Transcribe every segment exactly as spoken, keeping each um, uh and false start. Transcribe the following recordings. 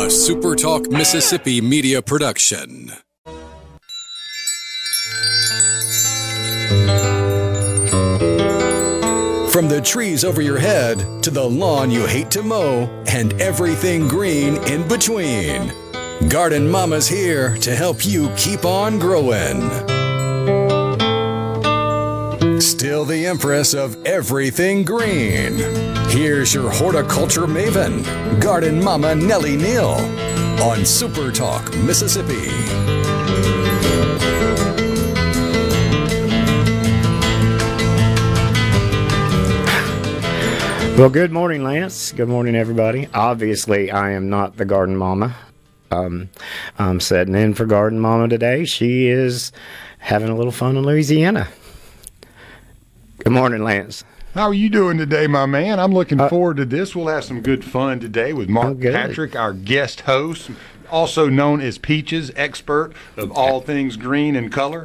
A Super Talk Mississippi media production. From the trees over your head to the lawn you hate to mow and everything green in between, Garden Mama's here to help you keep on growing. Still the empress of everything green. Here's your horticulture maven, Garden Mama Nellie Neal, on Super Talk Mississippi. Well, good morning, Lance. Good morning, everybody. Obviously, I am not the Garden Mama. Um, I'm sitting in for Garden Mama today. She is having a little fun in Louisiana. Good morning, Lance. How are you doing today, my man? I'm looking uh, forward to this. We'll have some good fun today with Mark Patrick, our guest host, also known as Peaches, expert of all things green and color.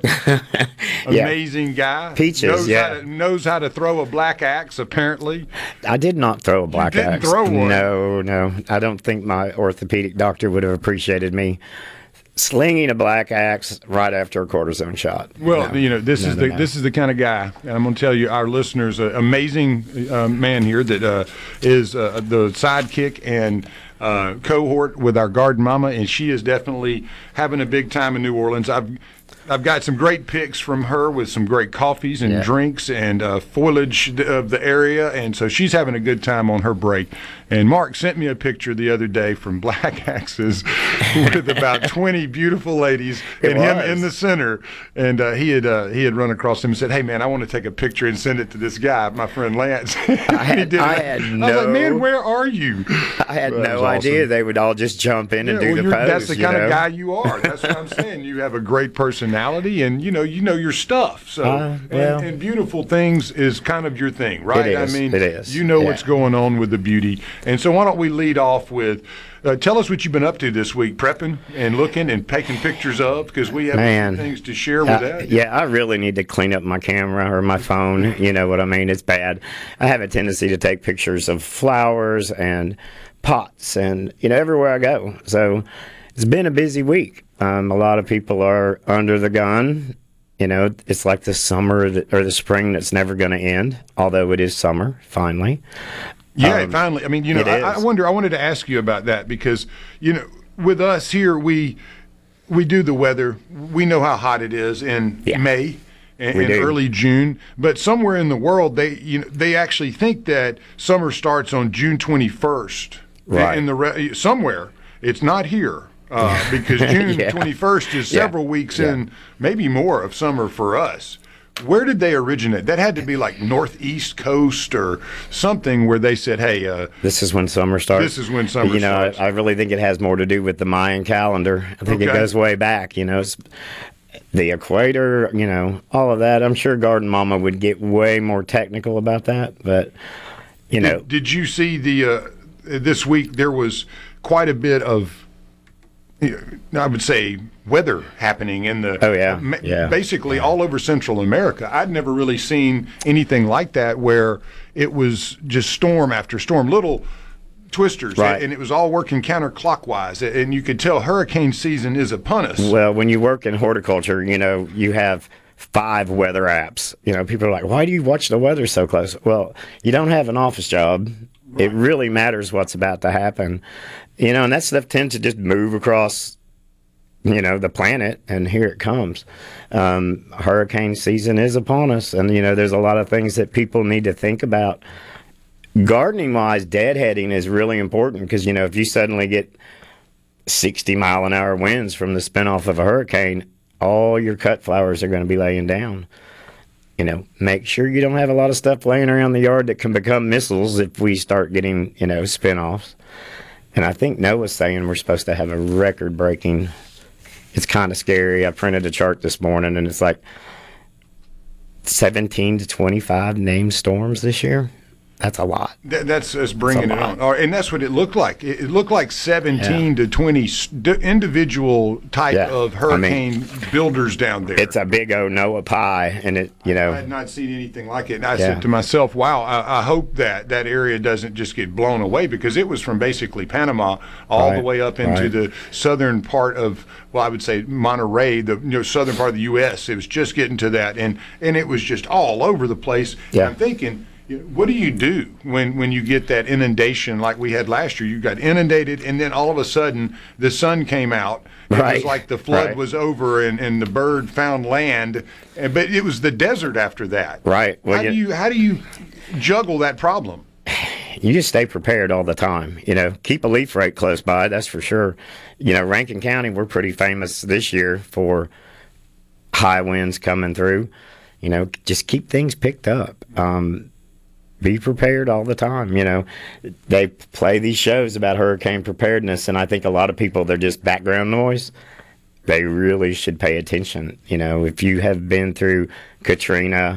Amazing yeah. guy. Peaches, knows yeah. How to, knows how to throw a black axe, apparently. I did not throw a black you didn't axe. throw one. No, no. I don't think my orthopedic doctor would have appreciated me slinging a black axe right after a cortisone shot. Well, no. you know, this no, is no, the no. this is the kind of guy, and I'm going to tell you, our listeners, an amazing uh, man here that uh, is uh, the sidekick and uh, cohort with our Garden Mama, and she is definitely having a big time in New Orleans. I've I've got some great pics from her with some great coffees and yeah. drinks and uh, foliage of the area, and so she's having a good time on her break. And Mark sent me a picture the other day from Black Axes with about twenty beautiful ladies it and was. him in the center. And uh, he had uh, he had run across him and said, "Hey man, I want to take a picture and send it to this guy, my friend Lance." I had, he did I it. had I no. was like, "Man, where are you?" I had Well, that no was idea awesome. they would all just jump in and Yeah, do well, the you're- pose. That's the you kind know? of guy you are. That's what I'm saying. You have a great personality, and you know you know your stuff. So Uh, well. and, and beautiful things is kind of your thing, right? It is. I mean, It is. You know Yeah. what's going on with the beauty, and so why don't we lead off with. Uh, tell us what you've been up to this week, prepping and looking and taking pictures of, because we have Man. some things to share with Uh, that. yeah, I really need to clean up my camera or my phone. You know what I mean? It's bad. I have a tendency to take pictures of flowers and pots and, you know, everywhere I go. So it's been a busy week. Um, a lot of people are under the gun. You know, it's like the summer or the, or the spring that's never going to end, although it is summer, finally. Yeah, Um, finally. I mean, you know, it I, I is. wonder. I wanted to ask you about that because, you know, with us here, we we do the weather. We know how hot it is in Yeah. May and, We and do. early June. But somewhere in the world, they you know they actually think that summer starts on June twenty-first. Right. In the re- somewhere, it's not here. Uh, because June Yeah. twenty-first is Yeah. several weeks Yeah. in, maybe more of summer for us. Where did they originate? That had to be like northeast coast or something where they said, "Hey, uh, This is when summer starts. This is when summer You know, starts. I, I really think it has more to do with the Mayan calendar. I think it Okay. goes way back. You know, it's the equator. You know, all of that. I'm sure Garden Mama would get way more technical about that, but you know, Did, did you see the uh, this week? There was quite a bit of, you know, I would say, weather happening in the. Oh, yeah. ma- Yeah. Basically, all over Central America. I'd never really seen anything like that where it was just storm after storm, little twisters, Right. and it was all working counterclockwise, and you could tell hurricane season is upon us. well, when you work in horticulture, you know, you have five weather apps. You know, people are like, "Why do you watch the weather so close?" Well, you don't have an office job. It really matters what's about to happen. You know, and that stuff tends to just move across, you know, the planet, and here it comes. Um, hurricane season is upon us, and, you know, there's a lot of things that people need to think about. Gardening-wise, deadheading is really important because, you know, if you suddenly get sixty mile an hour winds from the spin-off of a hurricane, all your cut flowers are going to be laying down. You know, make sure you don't have a lot of stuff laying around the yard that can become missiles if we start getting, you know, spin-offs. And I think Noah's saying we're supposed to have a record-breaking. It's kind of scary. I printed a chart this morning, and it's like seventeen to twenty-five named storms this year. That's a lot. That, that's that's bringing it lot. on, or, and that's what it looked like. It, it looked like seventeen Yeah. to twenty s- d- individual type Yeah. of I hurricane mean, builders down there. It's a big old Noah pie, and it, you know. I had not seen anything like it. And I Yeah. said to myself, wow, I, I hope that that area doesn't just get blown away, because it was from basically Panama all Right, the way up into right. the southern part of, well, I would say Monterey, the you know, southern part of the U S. It was just getting to that, and, and it was just all over the place. Yeah. And I'm thinking, you know, what do you do when, when you get that inundation like we had last year? You got inundated, and then all of a sudden the sun came out. It Right. was like the flood Right. was over, and, and the bird found land, and, but it was the desert after that. Right. Well, how do you- you how do you juggle that problem? You just stay prepared all the time. You know, keep a leaf rake close by, that's for sure. You know, Rankin County, we're pretty famous this year for high winds coming through. You know, just keep things picked up. Um, be prepared all the time. You know, they play these shows about hurricane preparedness, and I think a lot of people, they're just background noise. They really should pay attention. You know, if you have been through Katrina,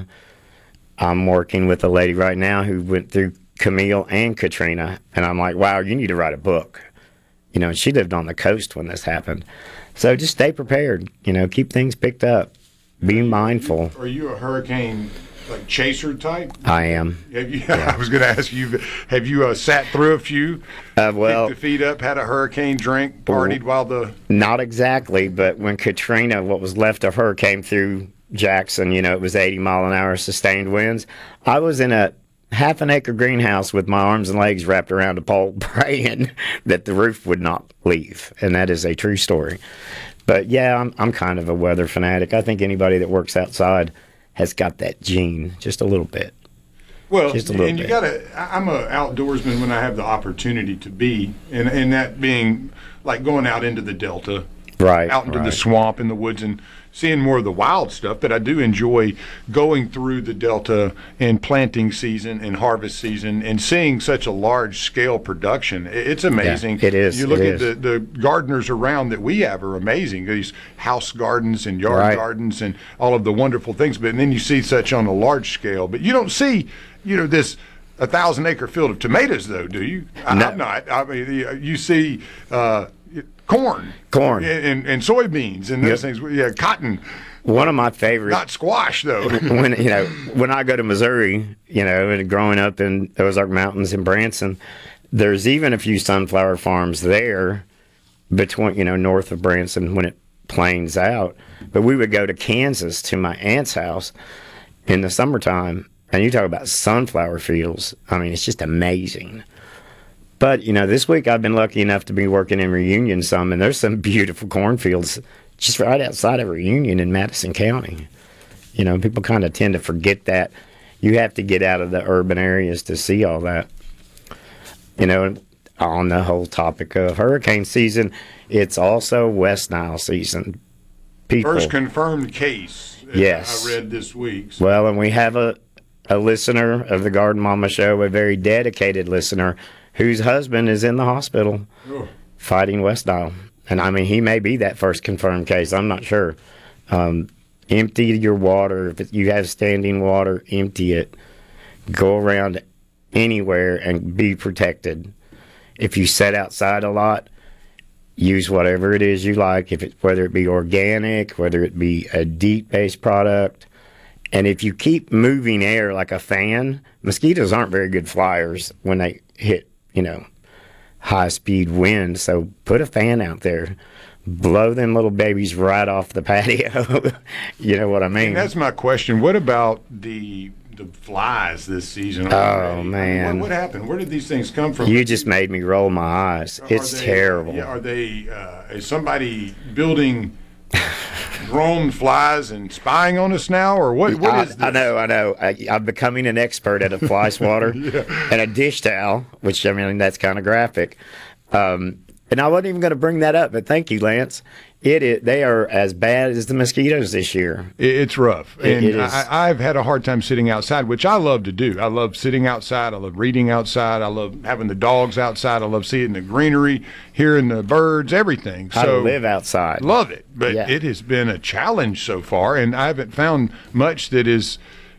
I'm working with a lady right now who went through Camille and Katrina, and I'm like, wow, you need to write a book. You know, she lived on the coast when this happened. So just stay prepared. You know, keep things picked up. Be mindful. Are you a hurricane like chaser type? I am. Have you, I was going to ask you, have you uh, sat through a few? Uh, well, Kicked the feet up, had a hurricane drink, partied while the not exactly, but when Katrina, what was left of her, came through Jackson, you know, it was eighty mile an hour sustained winds. I was in a half an acre greenhouse with my arms and legs wrapped around a pole praying that the roof would not leave. And that is a true story. But yeah, I'm, I'm kind of a weather fanatic. I think anybody that works outside has got that gene just a little bit. Well, Just a little and you bit. got to. I'm a outdoorsman when I have the opportunity to be, and and that being like going out into the Delta, Right. out into the right. swamp in the woods, and seeing more of the wild stuff. But I do enjoy going through the Delta in planting season and harvest season, and seeing such a large scale production. I- It's amazing. it is, You look it at is. the the gardeners around that we have are amazing. These house gardens and yard Right. gardens and all of the wonderful things. But then you see such on a large scale. But you don't see, you know, this a thousand acre field of tomatoes, though, do you? I, No. I'm not. I mean, you- you see uh, corn, Corn. and, and, and soybeans and those Yep. things. Yeah, cotton, One of my favorite. not squash, though. when you know when I go to Missouri, you know, and growing up in the Ozark Mountains in Branson, there's even a few sunflower farms there between you know north of Branson when it plains out. But we would go to Kansas to my aunt's house in the summertime, and you talk about sunflower fields. I mean, it's just amazing. But you know, this week I've been lucky enough to be working in Reunion some, and there's some beautiful cornfields just right outside of Reunion in Madison County. You know, people kind of tend to forget that. You have to get out of the urban areas to see all that. You know, on the whole topic of hurricane season, it's also West Nile season. People, First confirmed case. uh, Yes. I read this week. So well, and we have a, a listener of the Garden Mama Show, a very dedicated listener, whose husband is in the hospital oh, fighting West Nile. And I mean, he may be that first confirmed case. I'm not sure. Um, empty your water. If you have standing water, empty it. Go around anywhere and be protected. If you sit outside a lot, use whatever it is you like, if it, whether it be organic, whether it be a DEET-based product. And if you keep moving air like a fan, mosquitoes aren't very good flyers when they hit, you know, high-speed wind. So put a fan out there. Blow them little babies right off the patio. You know what I mean? and that's my question. What about the the flies this season? Oh, I mean, man. what, what happened? Where did these things come from? You just made me roll my eyes. Are It's they- terrible. Yeah, are they? Uh, is somebody building drone flies and spying on us now, or what? What I, is this? I know, I know. I, I'm becoming an expert at a fly swatter and a dish towel, which, I mean, that's kind of graphic. Um, and I wasn't even going to bring that up, but thank you, Lance. It is, they are as bad as the mosquitoes this year. It- It's rough, It- and it is. I, I've had a hard time sitting outside, which I love to do. I love sitting outside. I love reading outside. I love having the dogs outside. I love seeing the greenery, hearing the birds, everything. How so to live outside. love it, but Yeah. it has been a challenge so far, and I haven't found much that is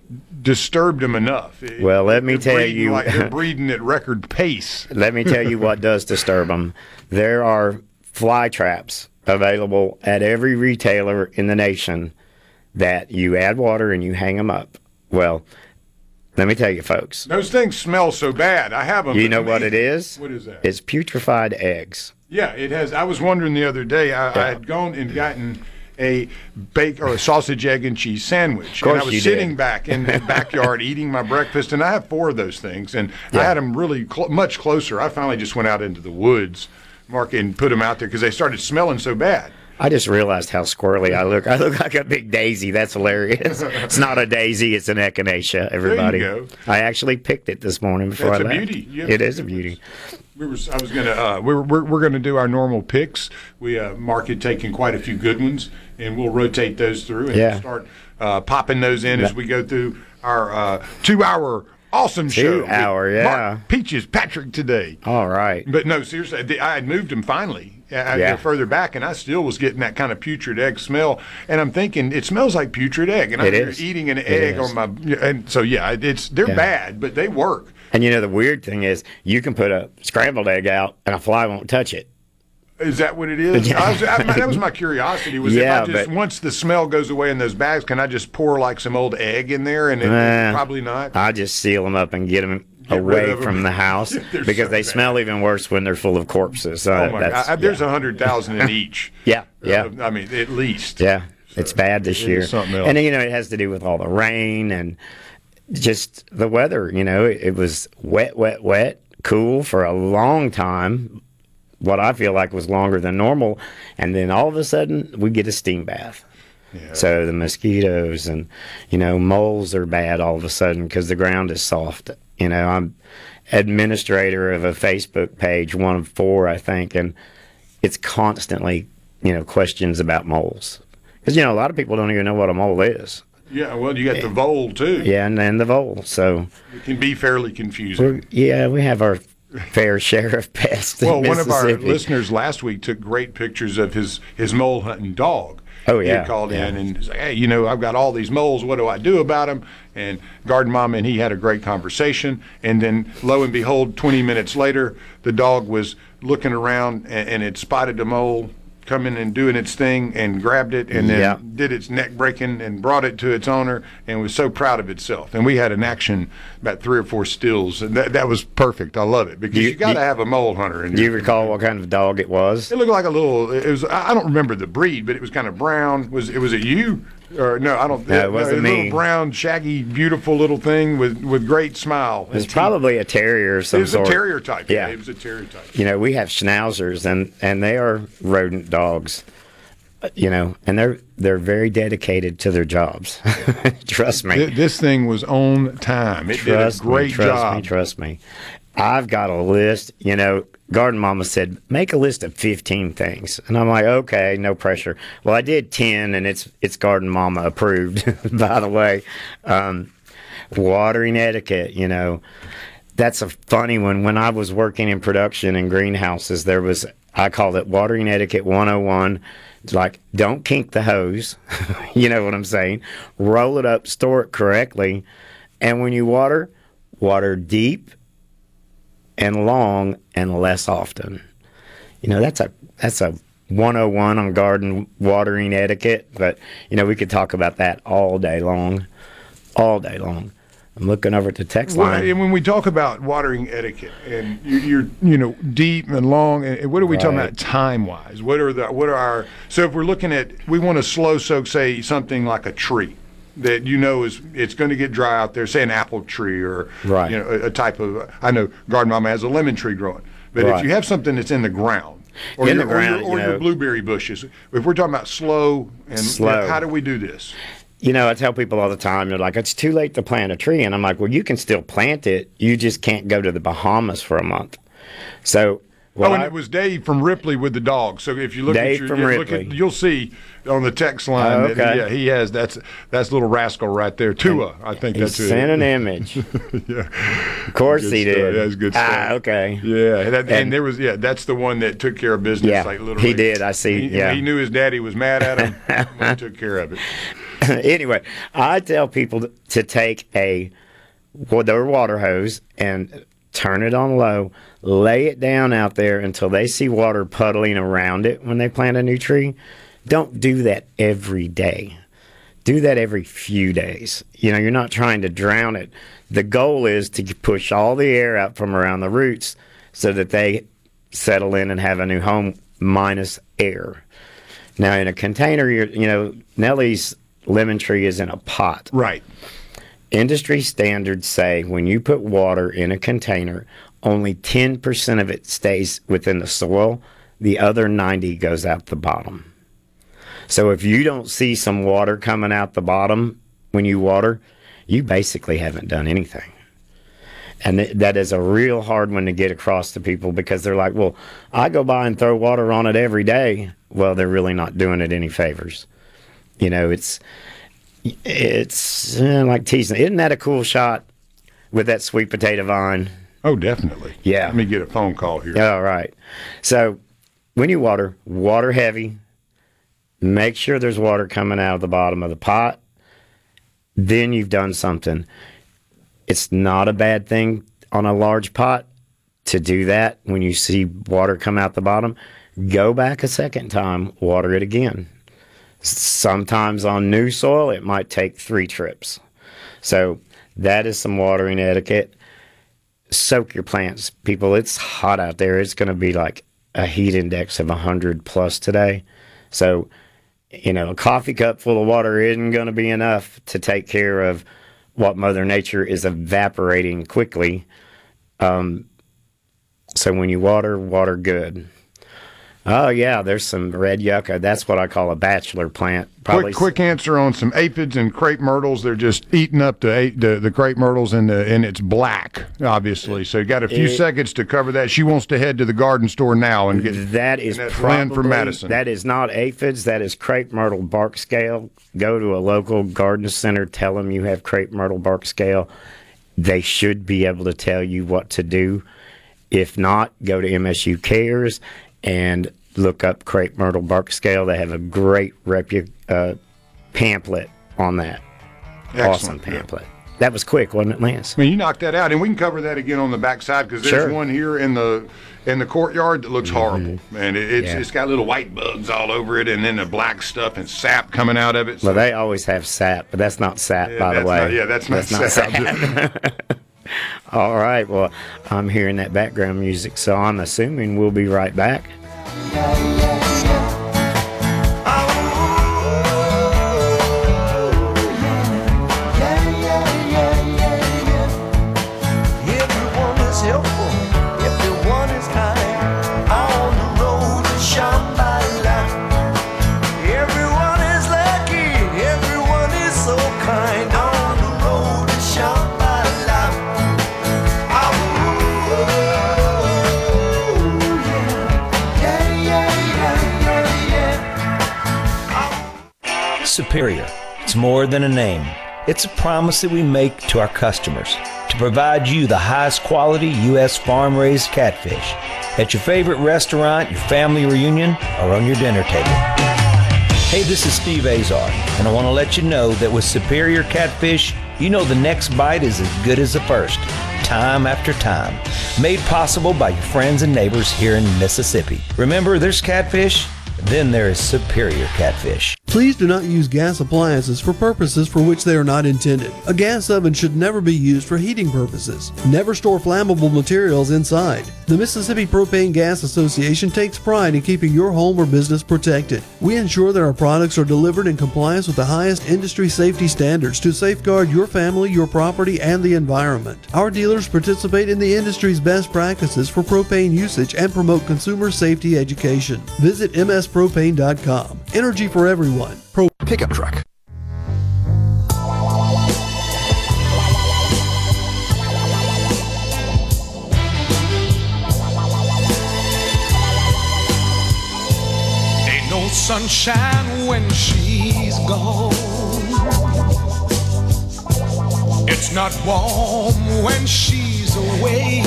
disturbed them enough. Well, let me They're tell breeding you- like they're breeding at record pace. Let me tell you what does disturb them. There are fly traps available at every retailer in the nation that you add water and you hang them up. Well, let me tell you, folks. Those things smell so bad. I have them. You know what it is? What is that? It's putrefied eggs. Yeah, it has. I was wondering the other day. I, Yeah. I had gone and gotten a bake or a sausage, egg, and cheese sandwich, Of course and I was you sitting did. back in the backyard eating my breakfast, and I have four of those things, and I Yeah. had them really cl- much closer. I finally just went out into the woods, Mark, and put them out there because they started smelling so bad. I just realized how squirrely I look. I look like a big daisy. That's hilarious. It's not a daisy. It's an echinacea, everybody. go. I actually picked it this morning before That's I a left. beauty. You have It to is do a beauty. We were, I was gonna. Uh, we're we're, we're gonna do our normal picks. We uh, Mark had taken quite a few good ones, and we'll rotate those through and Yeah. start uh, popping those in as we go through our uh, two-hour awesome show. with Two-hour, yeah. Mark Peaches Patrick today. All right. But no, seriously, the- I had moved him finally. I Yeah. got further back, and I still was getting that kind of putrid egg smell. And I'm thinking, it smells like putrid egg. And I'm It here is. eating an It egg is. on my. And so yeah, it's they're Yeah. bad, but they work. And you know, the weird thing is you can put a scrambled egg out and a fly won't touch it. Is that what it is? Yeah. I was, I, that was my curiosity. Was Yeah, if I just but- once the smell goes away in those bags, can I just pour like some old egg in there? And it, Nah. probably not. I just seal them up and get them Get rid away of 'em. from the house They're because so they bad. smell even worse when they're full of corpses. So oh my that's- God! I, there's a yeah. hundred thousand in each. Yeah, yeah. Uh, I mean, at least. Yeah, it's bad this it year. is something else. And you know, it has to do with all the rain and just the weather. You know, it, it was wet, wet, wet, cool for a long time. What I feel like was longer than normal, and then all of a sudden we get a steam bath. Yeah. So the mosquitoes and you know moles are bad all of a sudden because the ground is soft. You know, I'm administrator of a Facebook page, one of four, I think, and it's constantly you know questions about moles because you know a lot of people don't even know what a mole is. Yeah. Well, you got the vole too. Yeah, and then the vole. So It can be fairly confusing. we're, yeah, we have our fair share of pests. in Well, one of our Mississippi. listeners last week took great pictures of his, his mole hunting dog. Oh, He yeah, had called yeah. in and was like, hey, you know, I've got all these moles. What do I do about them? And Garden Mama and he had a great conversation. And then, lo and behold, twenty minutes later, the dog was looking around and, and it spotted the mole coming and doing its thing and grabbed it and then Yeah. did its neck breaking and brought it to its owner and was so proud of itself. And we had an action, about three or four stills, and that, that was perfect. I love it because Do you, you- got to do you- have a mole hunter. In Do you your- recall what kind of dog it was? It looked like a little. It was. I I don't remember the breed, but it was kind of brown. Was it? Was it you? Or no, I don't. No, it wasn't a me. Little brown, shaggy, beautiful little thing with with great smile. It was probably a terrier of It some was a sort. terrier type. Yeah, Yeah. it was a terrier type. You know, we have schnauzers, and and they are rodent dogs. Uh, You know, and they're they're very dedicated to their jobs. Trust me. Th- This thing was on time. It Trust did a great me, trust job. me, trust me. I've got a list. You know, Garden Mama said make a list of fifteen things, and I'm like, okay, no pressure. Well, I did ten, and it's it's Garden Mama approved. By the way, um, watering etiquette. You know, that's a funny one. When I was working in production in greenhouses, there was I called it watering etiquette one oh one. It's like, don't kink the hose. You know what I'm saying? Roll it up, store it correctly. And when you water, water deep and long and less often. You know, that's a that's a one oh one on garden watering etiquette. But, you know, we could talk about that all day long. All day long. I'm looking over at the text Well, line. and when we talk about watering etiquette, and you- you're, you know, deep and long, and what are we talking Right. about time wise? What are the, what are our? So if we're looking at, we want to slow soak, say something like a tree that you know is it's going to get dry out there, say an apple tree or Right. you know a, a type of. I know Garden Mama has a lemon tree growing, but if Right. you have something that's in the ground. Or, In your, the ground, or, your, or you your know. blueberry bushes. If we're talking about slow and Slow. how do we do this? You know, I tell people all the time, they're like, it's too late to plant a tree. And I'm like, well, you can still plant it. You just can't go to the Bahamas for a month. So, what Oh, and I- it was Dave from Ripley with the dog. So if you look Dave at your, from yeah, look Ripley. at, you'll see on the text line. Oh, that, okay. yeah, he has that's that's little rascal right there. Tua, I think he that's who it sent is. an image. Yeah, Of course Good he stuff. did. That's good Ah, stuff. okay. yeah, and, that, and And- there was yeah, that's the one that took care of business. Yeah, like literally, he did. I see, He, yeah. he knew his daddy was mad at him. He took care of it. Anyway, I tell people to, to take a well, their water hose and turn it on low, lay it down out there until they see water puddling around it when they plant a new tree. Don't do that every day. Do that every few days. You know, you're not trying to drown it. The goal is to push all the air out from around the roots so that they settle in and have a new home minus air. Now, in a container, you're, you know, Nellie's lemon tree is in a pot. Right. Industry standards say when you put water in a container, only ten percent of it stays within the soil. The other ninety goes out the bottom. So if you don't see some water coming out the bottom when you water, you basically haven't done anything. And th- that is a real hard one to get across to people because they're like, well, I go by and throw water on it every day. Well, they're really not doing it any favors. You know, it's it's uh, like teasing. Isn't that a cool shot with that sweet potato vine? Oh, definitely. Yeah. Let me get a phone call here. All right. So when you water, water heavy. Make sure there's water coming out of the bottom of the pot. Then you've done something. It's not a bad thing on a large pot to do that. When you see water come out the bottom, go back a second time, water it again. Sometimes on new soil, it might take three trips. So that is some watering etiquette. Soak your plants. People, it's hot out there. It's going to be like a heat index of one hundred plus today. So, you know, a coffee cup full of water isn't going to be enough to take care of what Mother Nature is evaporating quickly. Um, so when you water, water good. Oh, yeah, there's some red yucca. That's what I call a bachelor plant. Probably Quick, quick answer on some aphids and crepe myrtles. They're just eating up the the, the crepe myrtles, and, the, and it's black, obviously. So you got a few it, seconds to cover that. She wants to head to the garden store now and get that is and that's probably, Lynn from Madison. That is not aphids. That is crepe myrtle bark scale. Go to a local garden center. Tell them you have crepe myrtle bark scale. They should be able to tell you what to do. If not, go to M S U Cares and look up crepe myrtle bark scale. They have a great repu- uh, pamphlet on that. Excellent. Awesome pamphlet. That was quick, wasn't it, Lance? I mean, you knocked that out, and we can cover that again on the backside because there's Sure. one here in the in the courtyard that looks horrible, Mm-hmm. and it, it's Yeah. it's got little white bugs all over it, and then the black stuff and sap coming out of it. So Well, they always have sap, but that's not sap, yeah, by the that's way. not- yeah, that's not sap. All right. Well, I'm hearing that background music, so I'm assuming we'll be right back. Superior. It's more than a name. It's a promise that we make to our customers to provide you the highest quality U S farm-raised catfish at your favorite restaurant, your family reunion, or on your dinner table. Hey, this is Steve Azar, and I want to let you know that with Superior Catfish, you know the next bite is as good as the first, time after time. Made possible by your friends and neighbors here in Mississippi. Remember, there's catfish, then there is Superior Catfish. Please do not use gas appliances for purposes for which they are not intended. A gas oven should never be used for heating purposes. Never store flammable materials inside. The Mississippi Propane Gas Association takes pride in keeping your home or business protected. We ensure that our products are delivered in compliance with the highest industry safety standards to safeguard your family, your property, and the environment. Our dealers participate in the industry's best practices for propane usage and promote consumer safety education. Visit m s propane dot com. Energy for everyone. Pro- Pickup truck. Ain't no sunshine when she's gone. It's not warm when she's away.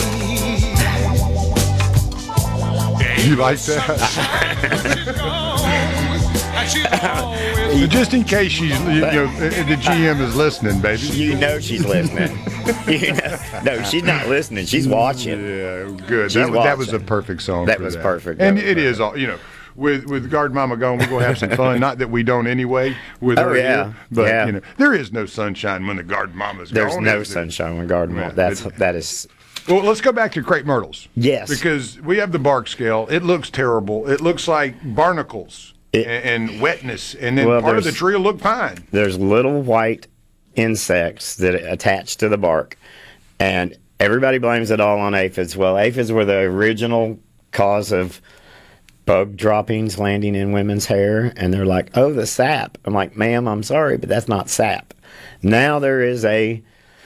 You like that? and she's always Just in case she's, you know, the G M is listening, baby. You know she's listening. You know, no, she's not listening. She's watching. Yeah, good. She's That, was- that was a watching. perfect song. That for was that. perfect. And That was it is all, you know, with with Garden Mama gone, we're gonna have some fun. Not that we don't anyway with Oh, her yeah. here, but Yeah. you know, there is no sunshine when the Garden Mama's There's gone. no is there? sunshine when garden. Yeah, Malt. That's but- that is. Well, let's go back to crepe myrtles. Yes. Because we have the bark scale. It looks terrible. It looks like barnacles It- and, and wetness, and then Well, part of the there's- tree will look fine. There's little white insects that attach to the bark, and everybody blames it all on aphids. Well, aphids were the original cause of bug droppings landing in women's hair, and they're like, oh, the sap. I'm like, ma'am, I'm sorry, but that's not sap. Now there is a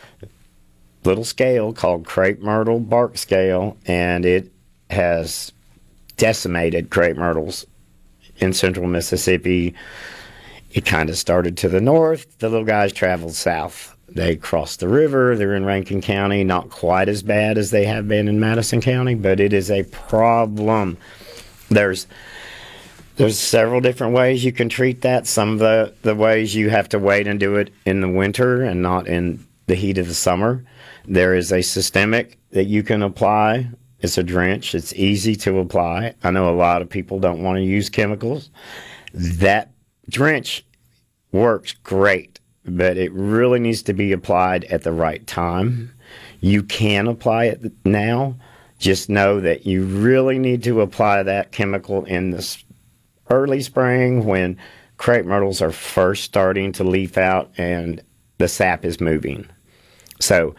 little scale called crepe myrtle bark scale, and it has decimated crepe myrtles in central Mississippi. It kind of started to the north. The little guys traveled south. They crossed the river. They're in Rankin County. Not quite as bad as they have been in Madison County, but it is a problem. There's there's several different ways you can treat that. Some of the, the ways you have to wait and do it in the winter and not in the heat of the summer. There is a systemic that you can apply. It's a drench. It's easy to apply. I know a lot of people don't want to use chemicals. That drench works great, but it really needs to be applied at the right time. You can apply it now. Just know that you really need to apply that chemical in the s- early spring when crepe myrtles are first starting to leaf out and the sap is moving. So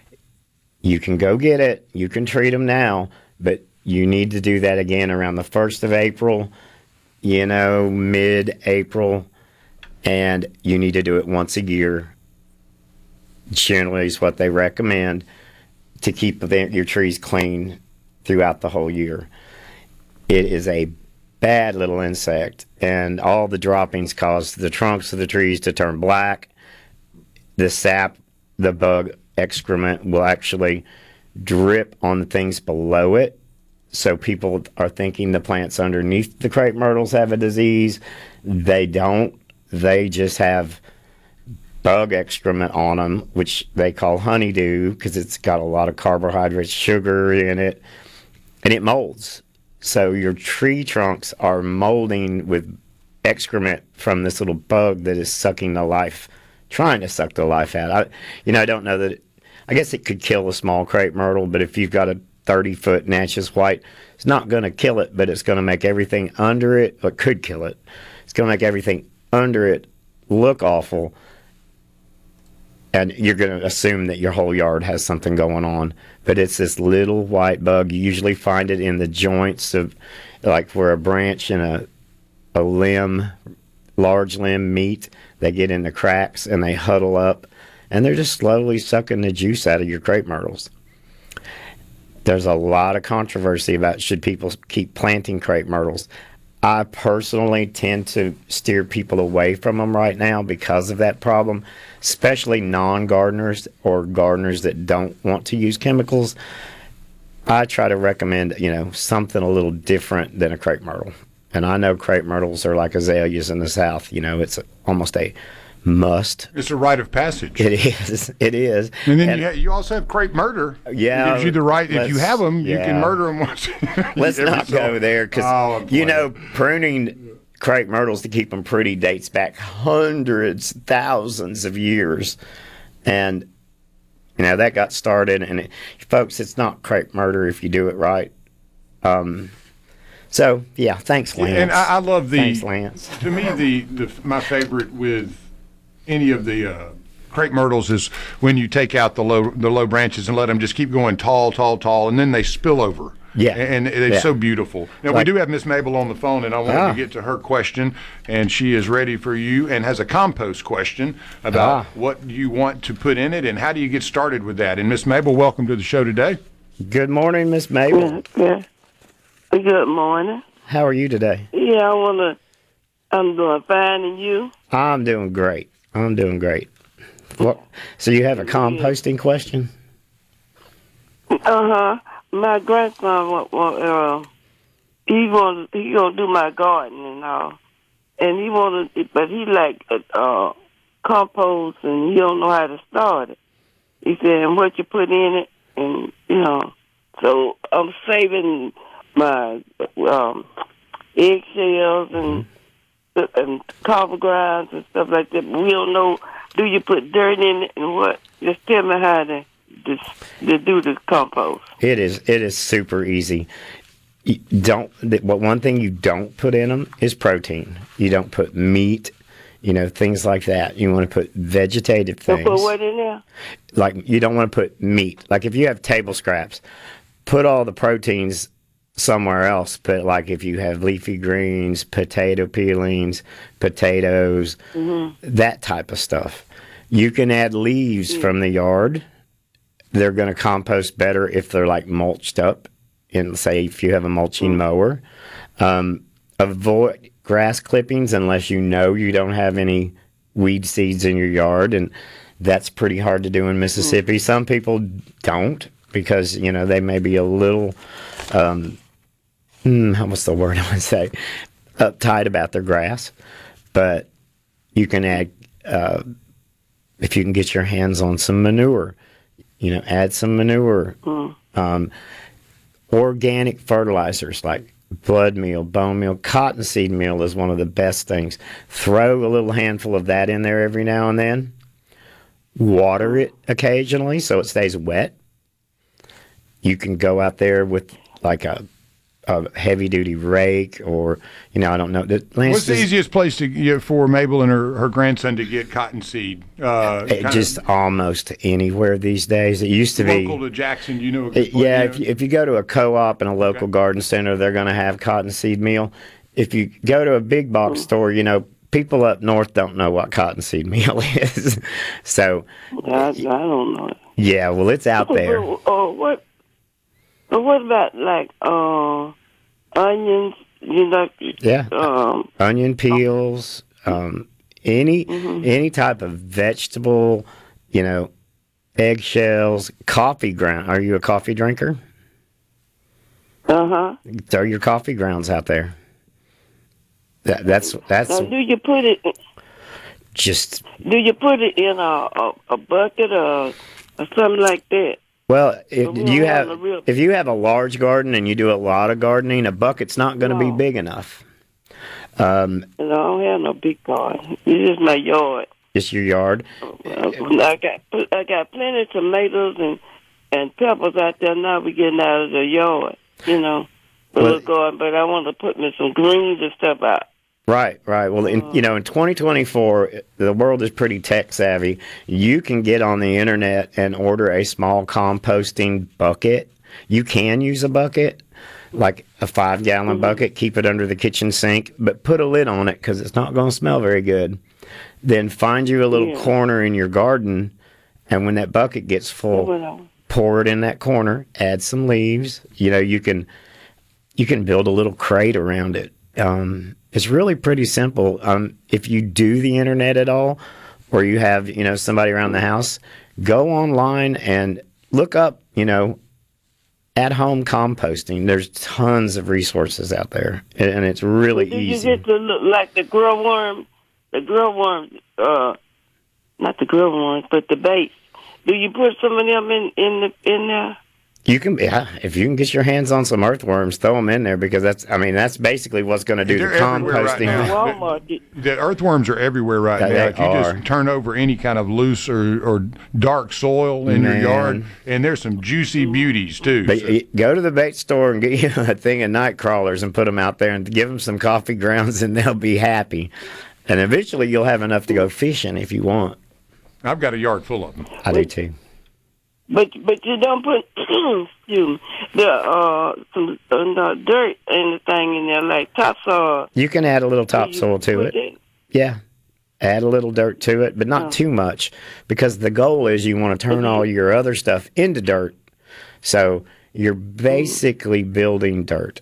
you can go get it. You can treat them now, but you need to do that again around the first of April, you know, mid-April, and you need to do it once a year. Generally is what they recommend to keep the, your trees clean throughout the whole year. It is a bad little insect, and all the droppings cause the trunks of the trees to turn black. The sap, the bug excrement will actually drip on the things below it. So people are thinking the plants underneath the crepe myrtles have a disease. They don't. They just have bug excrement on them, which they call honeydew because it's got a lot of carbohydrates, sugar in it, and it molds. So your tree trunks are molding with excrement from this little bug that is sucking the life, trying to suck the life out. I, you know, I don't know that. It, I guess it could kill a small crepe myrtle, but if you've got a thirty foot Natchez white, it's not going to kill it, but it's going to make everything under it, or could kill it. It's going to make everything under it look awful, and you're going to assume that your whole yard has something going on. But it's this little white bug. You usually find it in the joints of, like where a branch and a a limb, large limb meet. They get in the cracks and they huddle up, and they're just slowly sucking the juice out of your crepe myrtles. There's a lot of controversy about should people keep planting crepe myrtles. I personally tend to steer people away from them right now because of that problem, especially non-gardeners or gardeners that don't want to use chemicals. I try to recommend, you know, something a little different than a crepe myrtle. And I know crepe myrtles are like azaleas in the South. You know, it's almost a must. It's a rite of passage. It is. It is. And then And- you, ha- you also have crepe murder. Yeah, It gives you the right, if you let's- have them, you can yeah. murder them once. Let's every not so- go there because, Oh, I'm you playing. know, pruning crepe myrtles to keep them pretty dates back hundreds, thousands of years. And, you know, that got started. And, it, folks, it's not crepe murder if you do it right. Um, so, yeah, thanks, Lance. And I, I love the, Thanks, Lance. to me, the, the my favorite with any of the uh, crepe myrtles is when you take out the low the low branches and let them just keep going tall, tall, tall, and then they spill over. Yeah. And they're Yeah. so beautiful. Now, we Like- do have Miss Mabel on the phone, and I wanted Ah. to get to her question, and she is ready for you and has a compost question about Ah. what you want to put in it and how do you get started with that. And Miss Mabel, welcome to the show today. Good morning, Miss Mabel. Yeah. Good morning. How are you today? Yeah, I wanna. I'm doing fine, and you? I'm doing great. I'm doing great. What? So you have a composting question? Uh huh. My grandson, wa- wa- uh, he want he gonna do my garden and all. and he wanted, but he like uh, compost, and he don't know how to start it. He said, and what you put in it, and you know, so I'm saving my um, eggshells and mm-hmm. and coffee grounds and stuff like that. But we don't know. Do you put dirt in it and what? Just tell me how to just to do the compost. It is it is super easy. You don't what one thing you don't put in them is protein. You don't put meat, you know, things like that. You want to put vegetative things. You put what in there? Like you don't want to put meat. Like if you have table scraps, put all the proteins somewhere else. But like if you have leafy greens, potato peelings, potatoes, mm-hmm. that type of stuff. You can add leaves mm-hmm. from the yard. They're going to compost better if they're like mulched up. In say if you have a mulching mm-hmm. mower. Um, avoid grass clippings unless you know you don't have any weed seeds in your yard, and that's pretty hard to do in Mississippi. Mm-hmm. Some people don't because you know they may be a little um, hmm, what's the word I would say uptight about their grass, but you can add uh, if you can get your hands on some manure, you know, add some manure. Mm-hmm. Um, organic fertilizers like blood meal, bone meal, cottonseed meal is one of the best things. Throw a little handful of that in there every now and then. Water it occasionally so it stays wet. You can go out there with like a, a heavy-duty rake or, you know, I don't know. What's the easiest place to get for Mabel and her, her grandson to get cottonseed? Uh, just almost anywhere these days. It used to local be. Local to Jackson, you know. It, yeah, if you, if you go to a co-op and a local okay. garden center, they're going to have cottonseed meal. If you go to a big box store, you know, people up north don't know what cottonseed meal is. So. I, I don't know. Yeah, well, it's out there. Oh, what? What about like uh, onions? You know, yeah, um, onion peels, um, any mm-hmm. any type of vegetable, you know, eggshells, coffee ground. Are you a coffee drinker? Uh huh. Throw your coffee grounds out there. That, that's that's. Now, do you put it? Just. Do you put it in a a, a bucket or, or something like that? Well, if you have if you have a large garden and you do a lot of gardening, a bucket's not going to no. be big enough. Um, no, I don't have no big garden. It's just my yard. Just your yard. I got I got plenty of tomatoes and and peppers out there now. We getting out of the yard, you know, the well, little garden. But I want to put me some greens and stuff out. Right, right. Well, in, you know, in twenty twenty-four, the world is pretty tech savvy. You can get on the internet and order a small composting bucket. You can use a bucket, like a five-gallon mm-hmm. bucket, keep it under the kitchen sink, but put a lid on it because it's not going to smell very good. Then find you a little yeah. corner in your garden, and when that bucket gets full, pour it in that corner, add some leaves. You know, you can you can build a little crate around it. Um It's really pretty simple. Um, if you do the internet at all, or you have, you know, somebody around the house, go online and look up, you know, at-home composting. There's tons of resources out there, and, and it's really Did easy. Did you get to look like the grill worm, the grill worm, uh, not the grill worms, but the bait? Do you put some of them in in the in there? You can, yeah, if you can get your hands on some earthworms, throw them in there because that's, I mean, that's basically what's going to do They're the composting. Right the, the earthworms are everywhere right yeah, now. If you are. just turn over any kind of loose or, or dark soil in Man. your yard, and there's some juicy beauties too. But so. Go to the bait store and get you a thing of night crawlers and put them out there and give them some coffee grounds, and they'll be happy. And eventually, you'll have enough to go fishing if you want. I've got a yard full of them. I do too. But but you don't put excuse me, the uh some uh, dirt anything in there like topsoil. You can add a little topsoil to it. it. Yeah, add a little dirt to it, but not oh. too much, because the goal is you want to turn mm-hmm. all your other stuff into dirt. So you're basically mm-hmm. building dirt.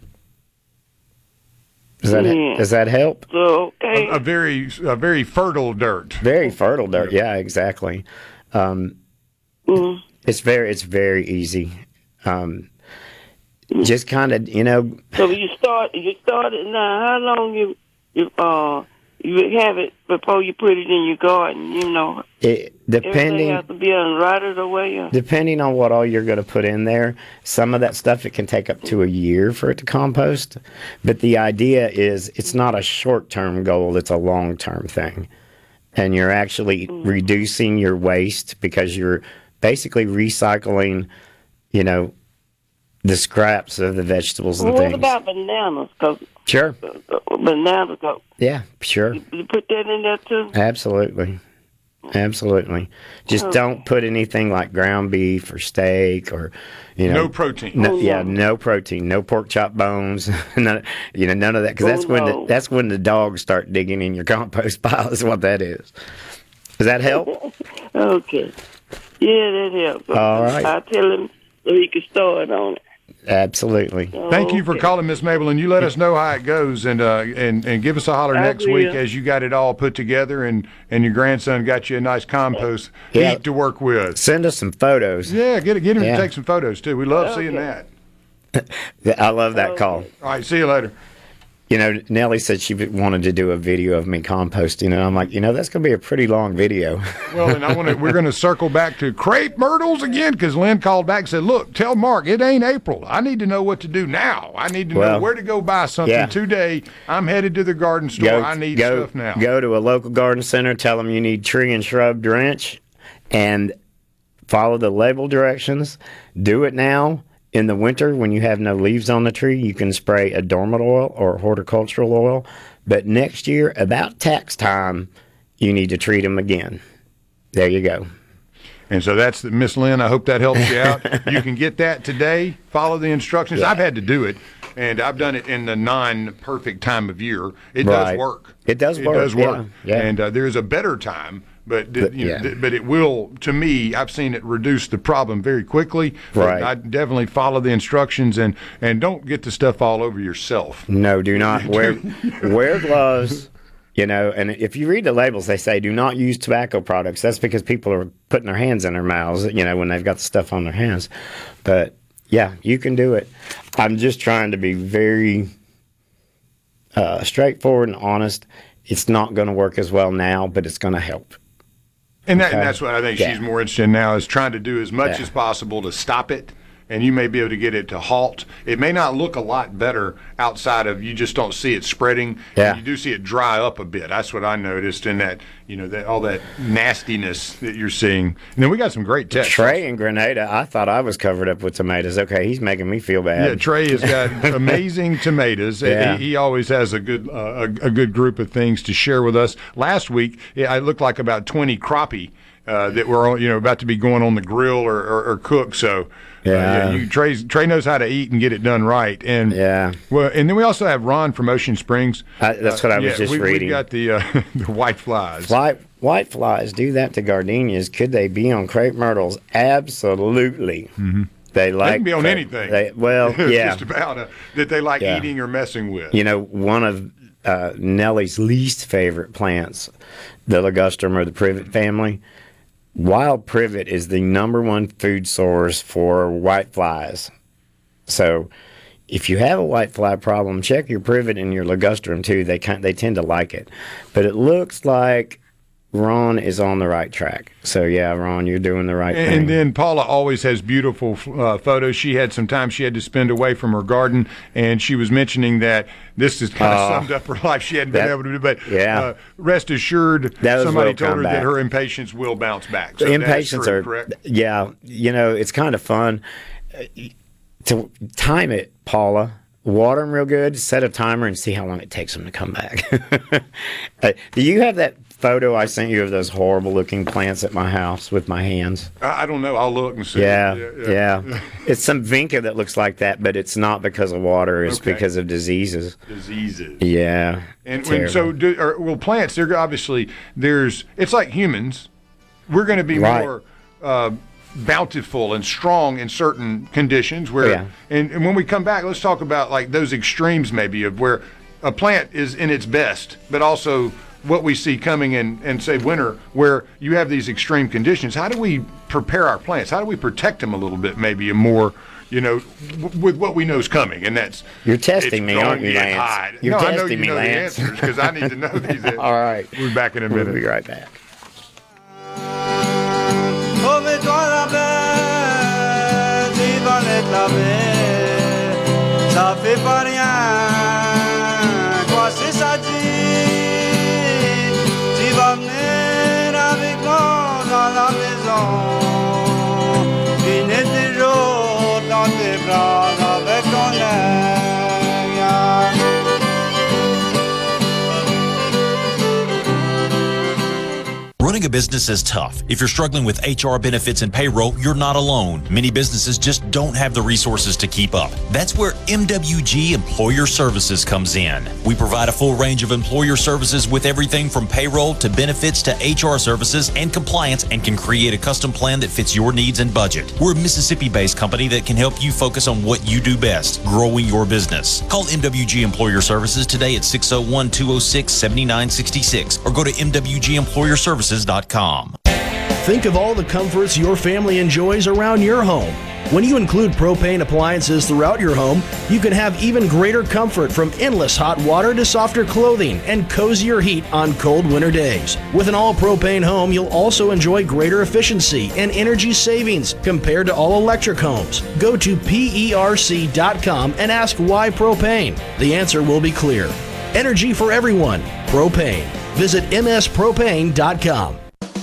Does that yeah. does that help? So, okay. A, a very a very fertile dirt. Very fertile dirt. Yeah, exactly. Um, mm-hmm. It's very, it's very easy. Um, just kind of, you know. So you start, you started now. How long you, you uh, you have it before you put it in your garden. You know, It, everything depending has to be done right away. Or, depending on what all you're going to put in there, some of that stuff it can take up to a year for it to compost. But the idea is it's not a short-term goal; it's a long-term thing, and you're actually mm. reducing your waste because you're basically recycling, you know, the scraps of the vegetables and well, things. What about bananas? Cause sure. Bananas go. Yeah, sure. You, you put that in there too? Absolutely. Absolutely. Just Oh. don't put anything like ground beef or steak or, you know. No protein. No, Oh, yeah, no. no protein, no pork chop bones, none, you know, none of that. Because that's Oh, when the, no. that's when the dogs start digging in your compost pile. Is what that is. Does that help? Okay. Yeah, that helps. All right. I'll tell him so he can start on it. Absolutely. Thank you for Okay. calling, Miss Mabel, and you let us know how it goes, and uh, and and give us a holler I next will. week as you got it all put together, and, and your grandson got you a nice compost Yeah. heap to work with. Send us some photos. Yeah, get get him Yeah. to take some photos too. We love seeing Okay. that. I love that call. All right, see you later. You know, Nellie said she wanted to do a video of me composting, and I'm like, you know, that's going to be a pretty long video. Well, and I want to. We're going to circle back to crepe myrtles again because Lynn called back and said, "Look, tell Mark it ain't April. I need to know what to do now. I need to Well, know where to go buy something yeah. today. I'm headed to the garden store. I need go, stuff now." Go to a local garden center, tell them you need tree and shrub drench, and follow the label directions. Do it now. In the winter, when you have no leaves on the tree, you can spray a dormant oil or horticultural oil. But next year, about tax time, you need to treat them again. There you go. And so that's the, Miss Lynn. I hope that helps you out. You can get that today. Follow the instructions. Yeah. I've had to do it, and I've done it in the non-perfect time of year. It Right. does work. It does It work, does work. yeah, yeah. And uh, there is a better time, but th- But, you know, yeah. th- but it will. To me, I've seen it reduce the problem very quickly. But Right. I definitely follow the instructions and and don't get the stuff all over yourself. No, do not wear wear gloves. You know, and if you read the labels, they say do not use tobacco products. That's because people are putting their hands in their mouths, you know, when they've got the stuff on their hands. But yeah, you can do it. I'm just trying to be very uh, straightforward and honest. It's not going to work as well now, but it's going to help. And, that, Okay. and that's what I think Yeah. she's more interested in now is trying to do as much Yeah. as possible to stop it. And you may be able to get it to halt. It may not look a lot better outside of you just don't see it spreading. Yeah. You do see it dry up a bit. That's what I noticed in that, you know, that all that nastiness that you're seeing. And then we got some great texts. Trey in Grenada, I thought I was covered up with tomatoes. Okay, he's making me feel bad. Yeah, Trey has got amazing tomatoes. Yeah. He, he always has a good uh, a, a good group of things to share with us. Last week, yeah, I looked like about twenty crappie uh, that were all, you know about to be going on the grill or, or, or cooked. So. Uh, Yeah. you, Trey, Trey knows how to eat and get it done right, and Yeah. Well, and then we also have Ron from Ocean Springs. I- that's what I was yeah, just we, reading. We got the uh, the white flies. White white flies do that to gardenias. Could they be on crepe myrtles? Absolutely. Mm-hmm. They like. They can be on crepe- anything. They, well, yeah. just about uh, that they like Yeah. eating or messing with. You know, one of uh, Nellie's least favorite plants, the ligustrum or the privet family. Wild privet is the number one food source for white flies. So, if you have a white fly problem, check your privet and your ligustrum too. They kind they tend to like it, but it looks like Ron is on the right track. So yeah, Ron, you're doing the right And, thing. and then Paula always has beautiful uh, photos. She had some time she had to spend away from her garden, and she was mentioning that this is kind of Oh. summed up her life. She hadn't been That- able to do, but yeah. uh, rest assured, Those somebody will told come her back. that her impatience will bounce back. So The that is impatience true, are correct. yeah. You know, it's kind of fun uh, to time it, Paula. Water them real good. Set a timer and see how long it takes them to come back. uh, do you have that photo I sent you of those horrible looking plants at my house with my hands? I, I don't know. I'll look and see. Yeah, yeah. It's some vinca that looks like that, but it's not because of water. It's Okay. because of diseases. Diseases. Yeah. And, and terrible. so, do, or, well, plants. They're obviously there's. It's like humans. We're going to be Right. more uh, bountiful and strong in certain conditions. Where, Yeah. and, and when we come back, let's talk about like those extremes, maybe of where a plant is in its best, but also what we see coming in, and say winter, where you have these extreme conditions. How do we prepare our plants? How do we protect them a little bit, maybe more? you know, w- with what we know is coming, and that's You're testing me, it's aren't going you, to get Lance? hot. You're no, testing I know you me, know Lance. the answers because I need to know these answers. All right. We'll be back in a minute. We'll be right back. Sauve-toi la paix, tu vas l'être ça fait pas rien, quoi c'est ça dit, tu vas venir avec moi dans la maison, finir tes jours dans tes bras avec ton air. Running a business is tough. If you're struggling with H R, benefits, and payroll, you're not alone. Many businesses just don't have the resources to keep up. That's where M W G Employer Services comes in. We provide a full range of employer services with everything from payroll to benefits to H R services and compliance, and can create a custom plan that fits your needs and budget. We're a Mississippi-based company that can help you focus on what you do best, growing your business. Call M W G Employer Services today at six oh one, two oh six, seven nine six six or go to M W G Employer Services dot com. Think of all the comforts your family enjoys around your home. When you include propane appliances throughout your home, you can have even greater comfort, from endless hot water to softer clothing and cozier heat on cold winter days. With an all-propane home, you'll also enjoy greater efficiency and energy savings compared to all-electric homes. Go to P E R C dot com and ask why propane. The answer will be clear. Energy for everyone. Propane. Visit M S propane dot com.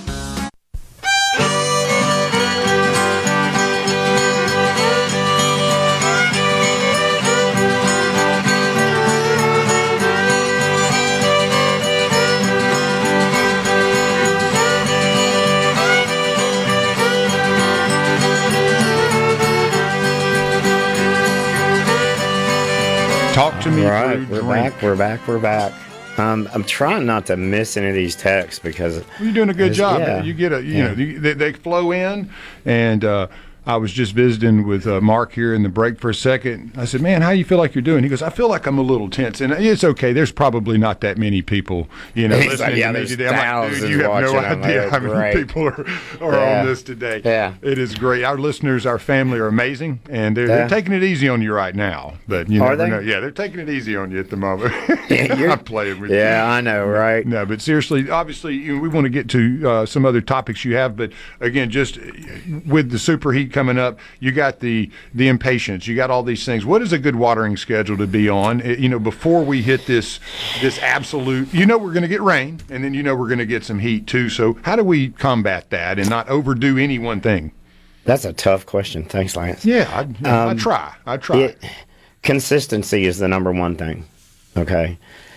Talk to me. All right, through we're drink. back. We're back. We're back. Um, I'm trying not to miss any of these texts because Well, you're doing a good job. Yeah. You get a, you Yeah. know, you, they, they flow in, and uh, I was just visiting with uh, Mark here in the break for a second. I said, "Man, how you feel like you're doing?" He goes, "I feel like I'm a little tense," and it's okay. There's probably not that many people, you know, He's listening like, yeah, to me there's today. I'm like, thousands dude, you have no watching. I'm like, idea that's how many great. people are, are Yeah. on this today. Yeah. It is great. Our listeners, our family are amazing, and they're, Yeah. they're taking it easy on you right now. But you Are never they? know. Yeah, they're taking it easy on you at the moment. Yeah, you're- I'm playing with you. Yeah, I know, right? No, but seriously, obviously, you know, we want to get to uh, some other topics you have, but again, just uh, with the superheat coming up, you got the the impatience, you got all these things. What is a good watering schedule to be on? Uh, You know, before we hit this this absolute, you know, we're going to get rain, and then you know we're going to get some heat too. So, how do we combat that and not overdo any one thing? That's a tough question. Thanks, Lance. Yeah, I, I Um, try. I try. It, consistency is the number one thing. Okay.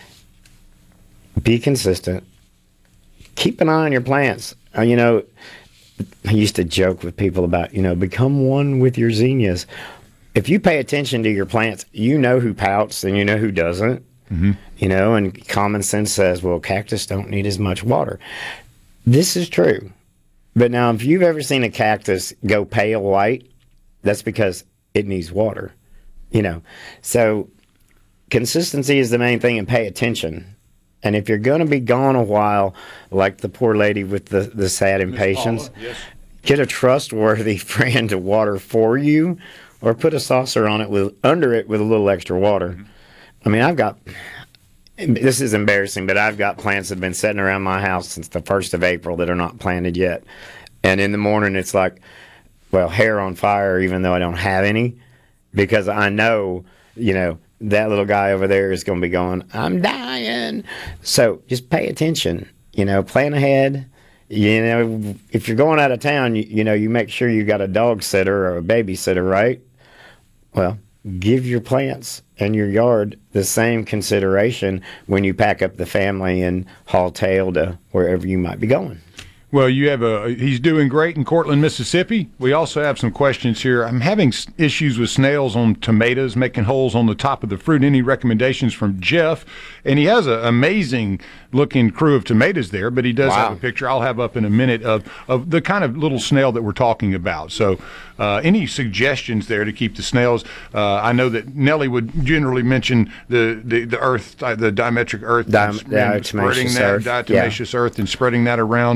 Be consistent. Keep an eye on your plants. Uh, you know, I used to joke with people about, you know, become one with your zinnias. If you pay attention to your plants, you know who pouts and you know who doesn't. Mm-hmm. You know, and common sense says, well, cactus don't need as much water. This is true. But now, if you've ever seen a cactus go pale white, that's because it needs water. You know, so consistency is the main thing, and pay attention. And if you're going to be gone a while, like the poor lady with the, the sad impatience, Yes. get a trustworthy friend to water for you, or put a saucer on it with under it with a little extra water. Mm-hmm. I mean, I've got, this is embarrassing, but I've got plants that have been sitting around my house since the first of April that are not planted yet. And in the morning, it's like, well, hair on fire, even though I don't have any, because I know, you know, that little guy over there is going to be going, I'm dying. So just pay attention, you know, plan ahead. You know, if you're going out of town, you, you know, you make sure you got a dog sitter or a babysitter, right? Well, give your plants and your yard the same consideration when you pack up the family and haul tail to wherever you might be going. Well, you have a, he's doing great in Cortland, Mississippi. We also have some questions here. I'm having s- issues with snails on tomatoes, making holes on the top of the fruit. Any recommendations from Jeff? And he has an amazing looking crew of tomatoes there, but he does Wow. have a picture I'll have up in a minute of, of the kind of little snail that we're talking about. So uh, any suggestions there to keep the snails? Uh, I know that Nellie would generally mention the, the, the earth, uh, the diametric earth, Di- and sp- and diatomaceous spreading that earth, diatomaceous earth and spreading that around liberally.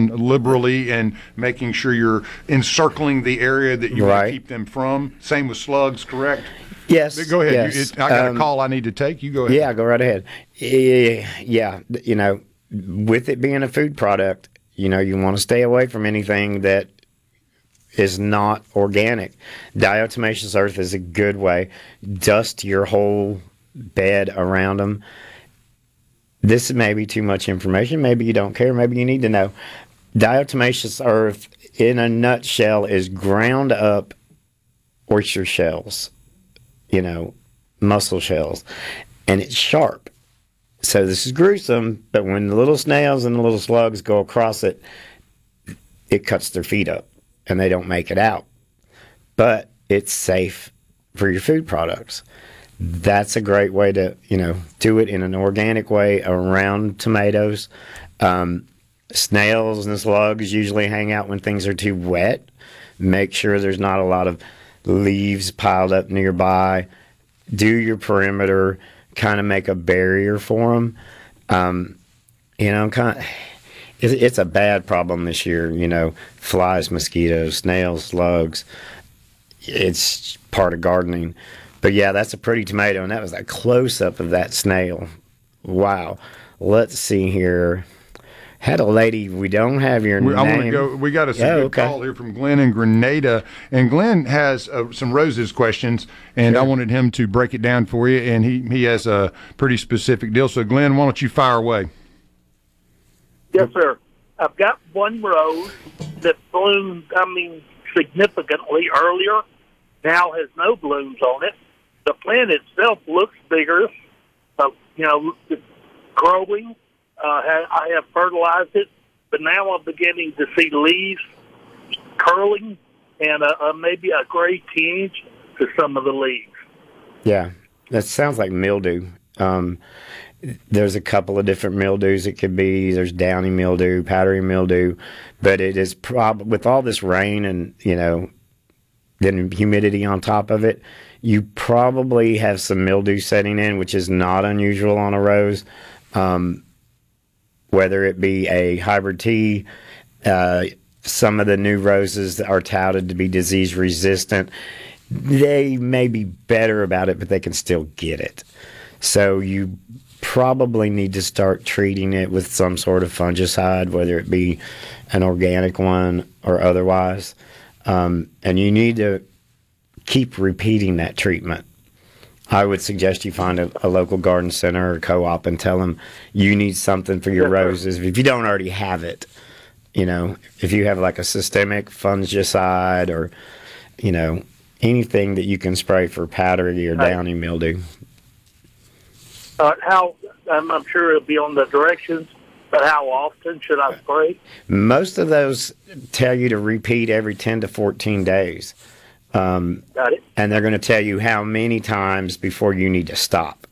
liberally and making sure you're encircling the area that you want Right. to keep them from. Same with slugs, correct? Yes. Go ahead. Yes. You, it, I got Um, a call I need to take. You go ahead. Yeah, go right ahead. Eh, Yeah, you know, with it being a food product, you know, you want to stay away from anything that is not organic. Diatomaceous earth is a good way. Dust your whole bed around them. This may be too much information. Maybe you don't care. Maybe you need to know. Diatomaceous earth, in a nutshell, is ground up oyster shells, you know, mussel shells, and it's sharp. So this is gruesome, but when the little snails and the little slugs go across it, it cuts their feet up, and they don't make it out. But it's safe for your food products. That's a great way to, you know, do it in an organic way around tomatoes. Um, snails and slugs usually hang out when things are too wet. Make sure there's not a lot of leaves piled up nearby. Do your perimeter, kind of make a barrier for them. Um, you know, kind of, it's, it's a bad problem this year. You know, flies, mosquitoes, snails, slugs. It's part of gardening. But yeah, that's a pretty tomato, and that was a close-up of that snail. Wow. Let's see here. Had a lady, we don't have your We, I name. want to go. We got a some Oh, good okay. call here from Glenn in Grenada, and Glenn has uh, some roses questions, and I wanted him to break it down for you. And he he has a pretty specific deal. So, Glenn, why don't you fire away? Yes, sir. I've got one rose that bloomed, I mean, significantly earlier. Now has no blooms on it. The plant itself looks bigger. Uh, you know, it's growing. Uh, ha- I have fertilized it, but now I'm beginning to see leaves curling and uh, uh, maybe a gray tinge to some of the leaves. Yeah, that sounds like mildew. Um, there's a couple of different mildews it could be. There's downy mildew, powdery mildew, but it is prob with all this rain and, you know, then humidity on top of it, you probably have some mildew setting in, which is not unusual on a rose. Um, whether it be a hybrid tea, uh, some of the new roses that are touted to be disease resistant, they may be better about it, but they can still get it. So you probably need to start treating it with some sort of fungicide, whether it be an organic one or otherwise. Um, and you need to keep repeating that treatment. I would suggest you find a, a local garden center or co-op and tell them you need something for your roses. If you don't already have it, you know, if you have like a systemic fungicide or, you know, anything that you can spray for powdery or downy mildew. Uh, how I'm, I'm sure it'll be on the directions, but how often should I spray? Most of those tell you to repeat every ten to fourteen days. Um, Got it. And they're going to tell you how many times before you need to stop.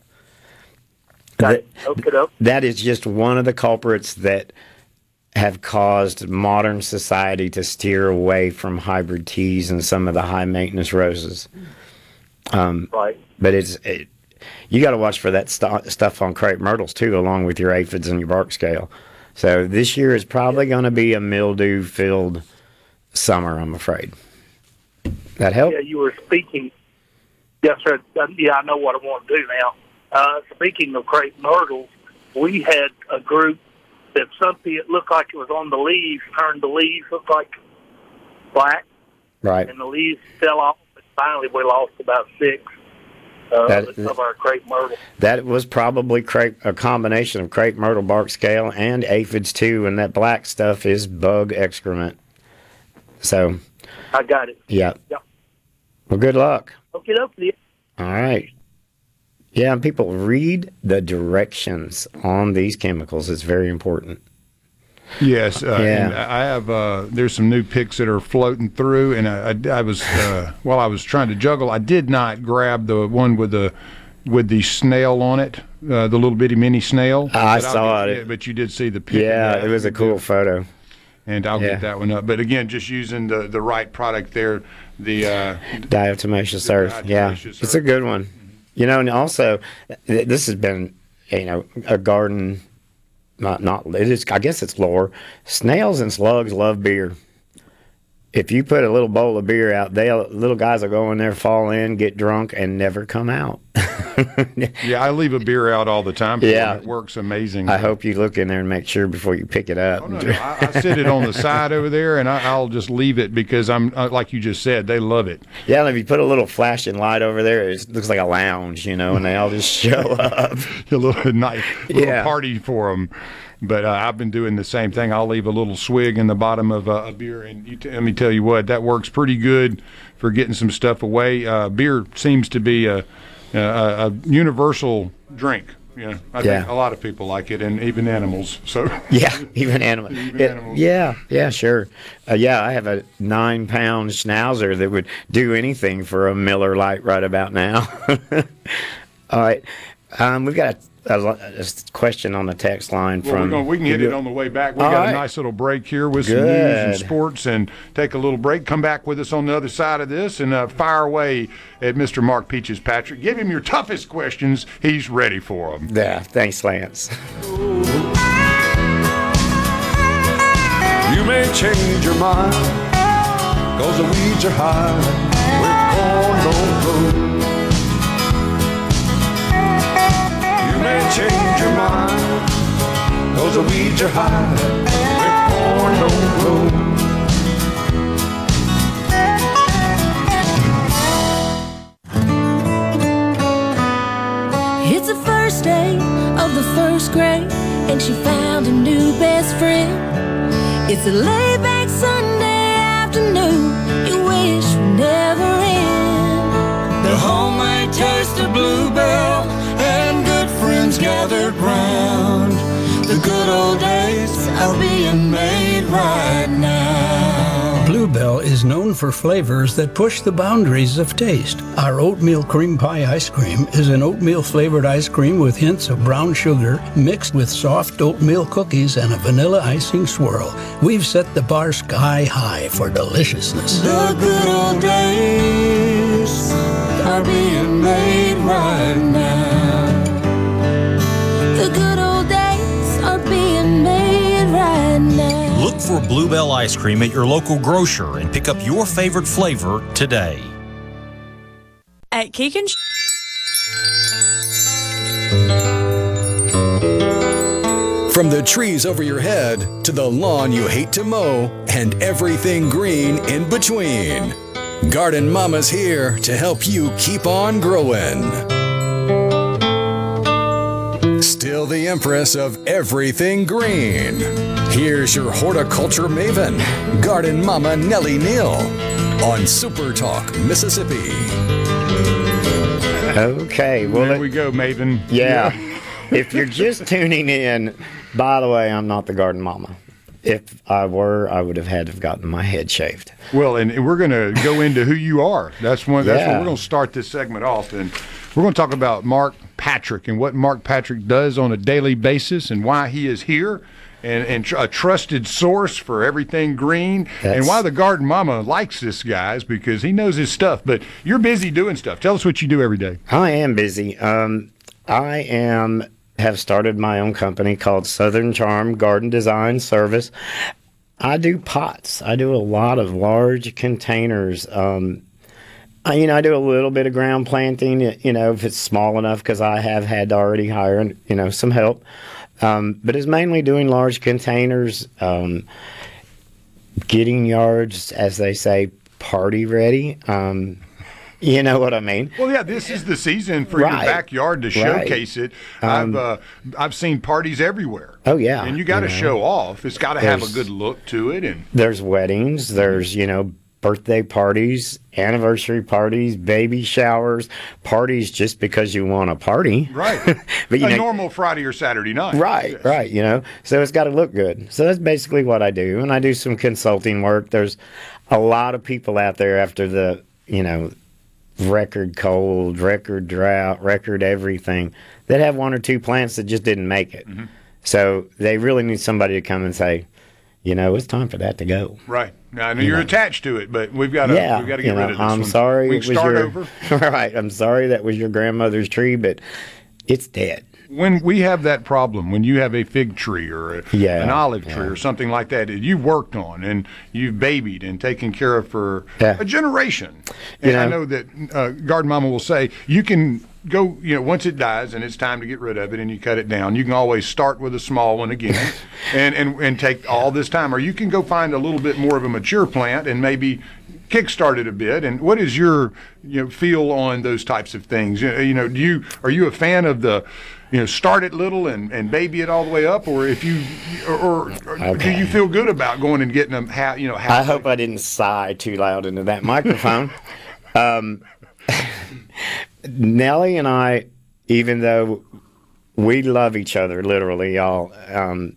Got it. Okay, up. That is just one of the culprits that have caused modern society to steer away from hybrid teas and some of the high maintenance roses. Um, right. But it's it, you got to watch for that st- stuff on crepe myrtles too, along with your aphids and your bark scale. So this year is probably going to be a mildew-filled summer, I'm afraid. That help? Yeah, you were speaking. Yes, sir. Uh, Yeah, I know what I want to do now. Uh, speaking of crepe myrtles, we had a group that something it looked like it was on the leaves, turned the leaves looked like black, Right. and the leaves fell off. And finally, we lost about six uh, That- of our crepe myrtles. That was probably crepe, a combination of crepe myrtle bark scale and aphids too, and that black stuff is bug excrement. So, I got it. yeah. Yep. Well, good luck. Okay, okay. All right. Yeah, and people read the directions on these chemicals. It's very important. Yes, uh, Yeah. and I have. Uh, there's some new picks that are floating through, and I, I, I was uh, while I was trying to juggle, I did not grab the one with the with the snail on it, uh, the little bitty mini snail. I But I'll saw get- it. but you did see the pic. Yeah, it was a cool photo. And I'll Yeah. get that one up. But again, just using the, the right product there, the uh, Diatomaceous earth. Yeah, diatomaceous it's a good one. You know, and also, th- this has been, you know, a garden not not it is, I guess it's lore. Snails and slugs love beer. If you put a little bowl of beer out, they little guys will go in there, fall in, get drunk, and never come out. Yeah, I leave a beer out all the time. Yeah, it works amazing. I hope you look in there and make sure before you pick it up. Oh, no, no. I, I sit it on the side over there, and I, I'll just leave it because I'm uh, like you just said, they love it. Yeah, and if you put a little flashing light over there, it looks like a lounge, you know, and they all just show up. A little night, little Yeah. party for them. But uh, I've been doing the same thing. I'll leave a little swig in the bottom of uh, a beer, and you t- let me tell you what, that works pretty good for getting some stuff away. Uh, beer seems to be a, a, a universal drink. You know, I Yeah. think a lot of people like it, and even animals. So Yeah, even animals. Even It- animals. Yeah, yeah, sure. Uh, yeah, I have a nine-pound schnauzer that would do anything for a Miller Lite right about now. All right, um, we've got a, a, lo- a question on the text line Well, we're from. gonna, we can hit it on the way back. We All got right. a nice little break here with some news and Good. sports, and take a little break. Come back with us on the other side of this, and uh, fire away at Mister Mark Peaches Patrick. Give him your toughest questions. He's ready for them. Yeah, thanks, Lance. You may change your mind, cause the weeds are high where corn don't grow. You may change your mind, cause the weeds are high where corn don't grow. It's the first day of the first grade, and she found a new best friend. It's a laid-back Sunday afternoon you wish would never end. The homemade taste of Bluebell and good friends gathered round. The good old days are being made right now. Bluebell is known for flavors that push the boundaries of taste. Our oatmeal cream pie ice cream is an oatmeal flavored ice cream with hints of brown sugar mixed with soft oatmeal cookies and a vanilla icing swirl. We've set the bar sky high for deliciousness. The good old days are being made right now. The good old days are being made right now. Look for Bluebell ice cream at your local grocer and pick up your favorite flavor today. At Keegan. From the trees over your head to the lawn you hate to mow and everything green in between, Garden Mama's here to help you keep on growing. Still the empress of everything green. Here's your horticulture maven, Garden Mama Nellie Neal, on Super Talk, Mississippi. Okay, well, there we go, Maven. Yeah. If you're just tuning in, by the way, I'm not the Garden Mama. If I were, I would have had to have gotten my head shaved. Well, and we're going to go into who you are. That's one. That's Yeah. where we're going to start this segment off, and we're going to talk about Mark Patrick and what Mark Patrick does on a daily basis and why he is here, and, and tr- a trusted source for everything green, That's- and why the Garden Mama likes this guy is because he knows his stuff. But you're busy doing stuff. Tell us what you do every day. I am busy. Um, I am have started my own company called Southern Charm Garden Design Service. I do pots. I do a lot of large containers. Um, I, you know, I do a little bit of ground planting, you know, if it's small enough, because I have had to already hire, you know, some help. Um, but it's mainly doing large containers, um, getting yards, as they say, party ready. Um, you know what I mean? Well, yeah, this is the season for Right. your backyard to Right. showcase it. Um, I've uh, I've seen parties everywhere. Oh, yeah. And you got to You know. show off. It's got to have a There's- good look to it, and There's weddings, there's, you know, birthday parties, anniversary parties, baby showers, parties just because you want a party. right. But, you a know- normal Friday or Saturday night. Right, right, you know. So it's got to look good. So that's basically what I do. And I do some consulting work. There's a lot of people out there after the, you know, record cold, record drought, record everything that have one or two plants that just didn't make it. Mm-hmm. So they really need somebody to come and say, you know, it's time for that to go. Right. Now, I know You you're know. attached to it, but we've got to Yeah, we've got to you get know, rid of this I'm one. sorry We it can was start your over. right. I'm sorry that was your grandmother's tree, but it's dead. when we have that problem, when you have a fig tree or a, Yeah, an olive tree yeah. or something like that that you've worked on and you've babied and taken care of for Yeah. a generation, You and I know- know that uh, Garden Mama will say you can go, you know, once it dies and it's time to get rid of it and you cut it down, you can always start with a small one again and, and, and take all this time. Or you can go find a little bit more of a mature plant and maybe kickstart it a bit. And what is your, you know, feel on those types of things? You, you know, do you are you a fan of the, you know, start it little and, and baby it all the way up, or if you, or, or, or do Okay. you feel good about going and getting them, ha, you know, half? I hope I didn't sigh too loud into that microphone. um, Nellie and I, even though we love each other, literally, y'all, um,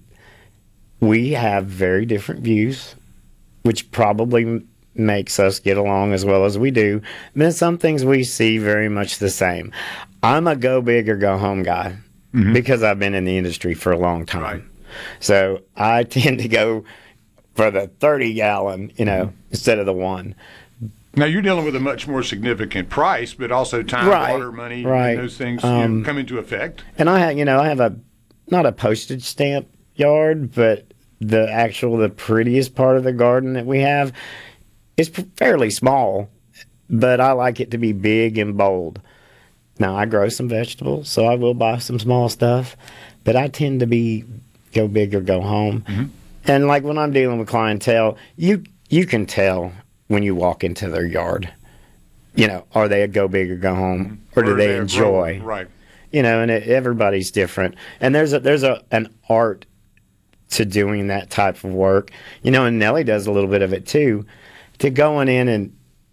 we have very different views, which probably m- makes us get along as well as we do. And then some things we see very much the same. I'm a go big or go home guy because I've been in the industry for a long time. So I tend to go for the thirty gallon, you know, instead of the one. Now you're dealing with a much more significant price, but also time, Right, water, money, right. and those things you Um, know, come into effect. And I have, you know, I have a not a postage stamp yard, but the actual the prettiest part of the garden that we have is p- fairly small, but I like it to be big and bold. Now I grow some vegetables, so I will buy some small stuff, but I tend to be go big or go home. And like when I'm dealing with clientele, you you can tell when you walk into their yard. You know, are they a go big or go home, or do Or they they're enjoy? growing, right. You know, and it, everybody's different, and there's a there's a an art to doing that type of work. You know, and Nellie does a little bit of it too, to going in and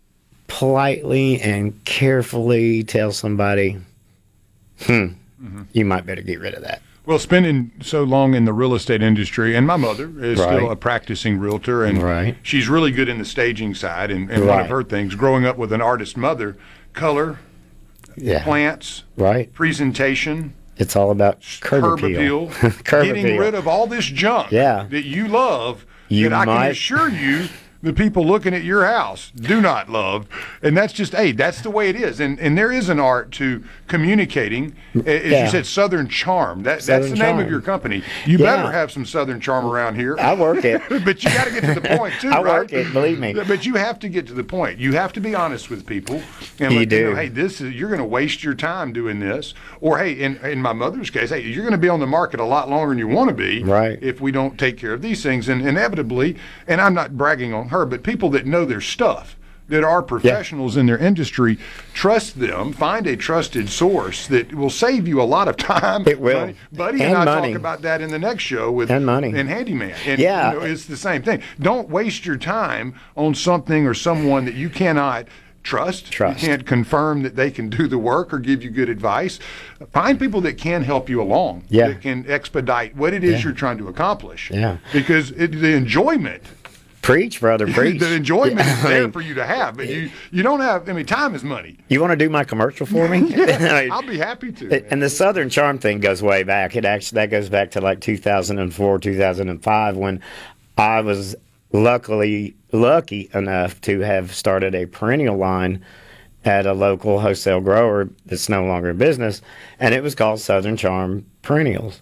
politely and carefully tell somebody, hmm, you might better get rid of that. Well, spending so long in the real estate industry, and my mother is Right. still a practicing realtor, and Right. she's really good in the staging side. And, and one of Right. her things, growing up with an artist mother, color, Yeah. plants, Right. presentation, It's all about curb, curb appeal. appeal, curb getting appeal. rid of all this junk Yeah. that you love, You that I might- can assure you the people looking at your house do not love. And that's just, hey, that's the way it is. And and there is an art to communicating. As Yeah. you said, Southern Charm. That, that's Southern the name Charm. of your company. You Yeah. better have some Southern Charm around here. I work it. But you got to get to the point, too, I right? work it, believe me. But you have to get to the point. You have to be honest with people. And You let them do. know, hey, this is, you're going to waste your time doing this. Or, hey, in, in my mother's case, hey, you're going to be on the market a lot longer than you want to be Right. if we don't take care of these things. And inevitably, and I'm not bragging on her, but people that know their stuff, that are professionals in their industry, trust them, find a trusted source that will save you a lot of time. It will. Money. Buddy And and, I money. talk about that in the next show with And money. and Handyman. And, Yeah. you know, it's the same thing. Don't waste your time on something or someone that you cannot trust. Trust. You can't confirm that they can do the work or give you good advice. Find people that can help you along. Yeah. That can expedite what it is Yeah. you're trying to accomplish. Yeah. Because it, the enjoyment Preach, brother, preach. the enjoyment Yeah, is I there mean, for you to have, but you you don't have. I mean, time is money. You want to do my commercial for me? I'll be happy to. And the Southern Charm thing goes way back. It actually that goes back to like two thousand four, two thousand five, when I was luckily lucky enough to have started a perennial line at a local wholesale grower that's no longer in business, and it was called Southern Charm Perennials.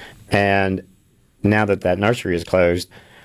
And now that that nursery is closed,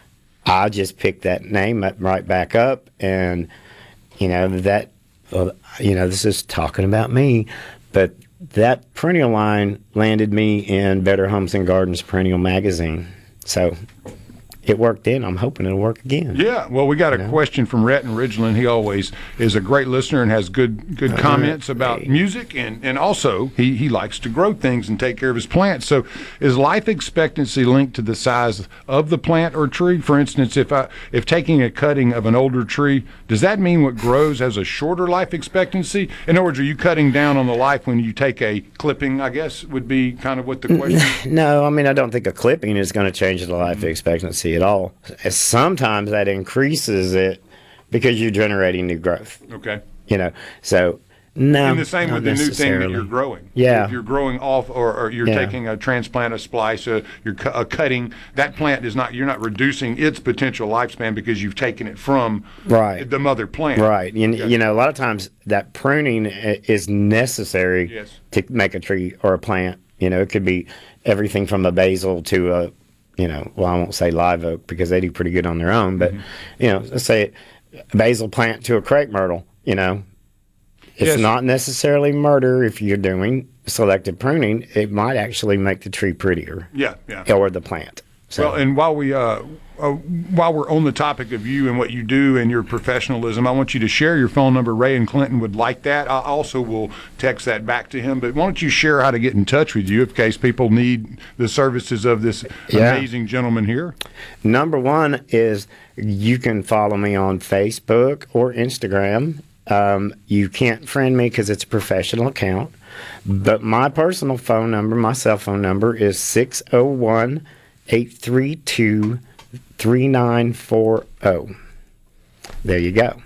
I just picked that name up, right back up, and you know that. Well, you know, this is talking about me, but that perennial line landed me in Better Homes and Gardens Perennial Magazine. So it worked in. I'm hoping it'll work again. Yeah, well, we got a You know? question from Rhett in Ridgeland. He always is a great listener and has good good comments about music, and, and also he, he likes to grow things and take care of his plants. So is life expectancy linked to the size of the plant or tree? For instance, if I if taking a cutting of an older tree, does that mean what grows has a shorter life expectancy? In other words, are you cutting down on the life when you take a clipping, I guess, would be kind of what the question. No, I mean, I don't think a clipping is going to change the life expectancy at all. Sometimes that increases it because you're generating new growth. Okay. You know, so no. And the same not with the new thing that necessarily. you're growing. Yeah. If you're growing off, or, or you're Yeah. taking a transplant, a splice, a, you're cu- a cutting, that plant is not, you're not reducing its potential lifespan because you've taken it from Right. the mother plant. Right. You, Yeah. you know, a lot of times that pruning i- is necessary Yes. to make a tree or a plant You know, it could be everything from a basil to a, you know, well, I won't say live oak because they do pretty good on their own, but, mm-hmm. you know, let's say a basil plant to a crepe myrtle, you know. It's yes. not necessarily murder if you're doing selective pruning. It might actually make the tree prettier. Yeah, yeah. Or the plant. So. Well, and while we uh, uh, while we're on the topic of you and what you do and your professionalism, I want you to share your phone number. Ray and Clinton would like that. I also will text that back to him. But why don't you share how to get in touch with you in case people need the services of this yeah. amazing gentleman here? Number one is you can follow me on Facebook or Instagram. Um, you can't friend me because it's a professional account. But my personal phone number, my cell phone number is six oh one, eight three two, three nine four oh. There you go.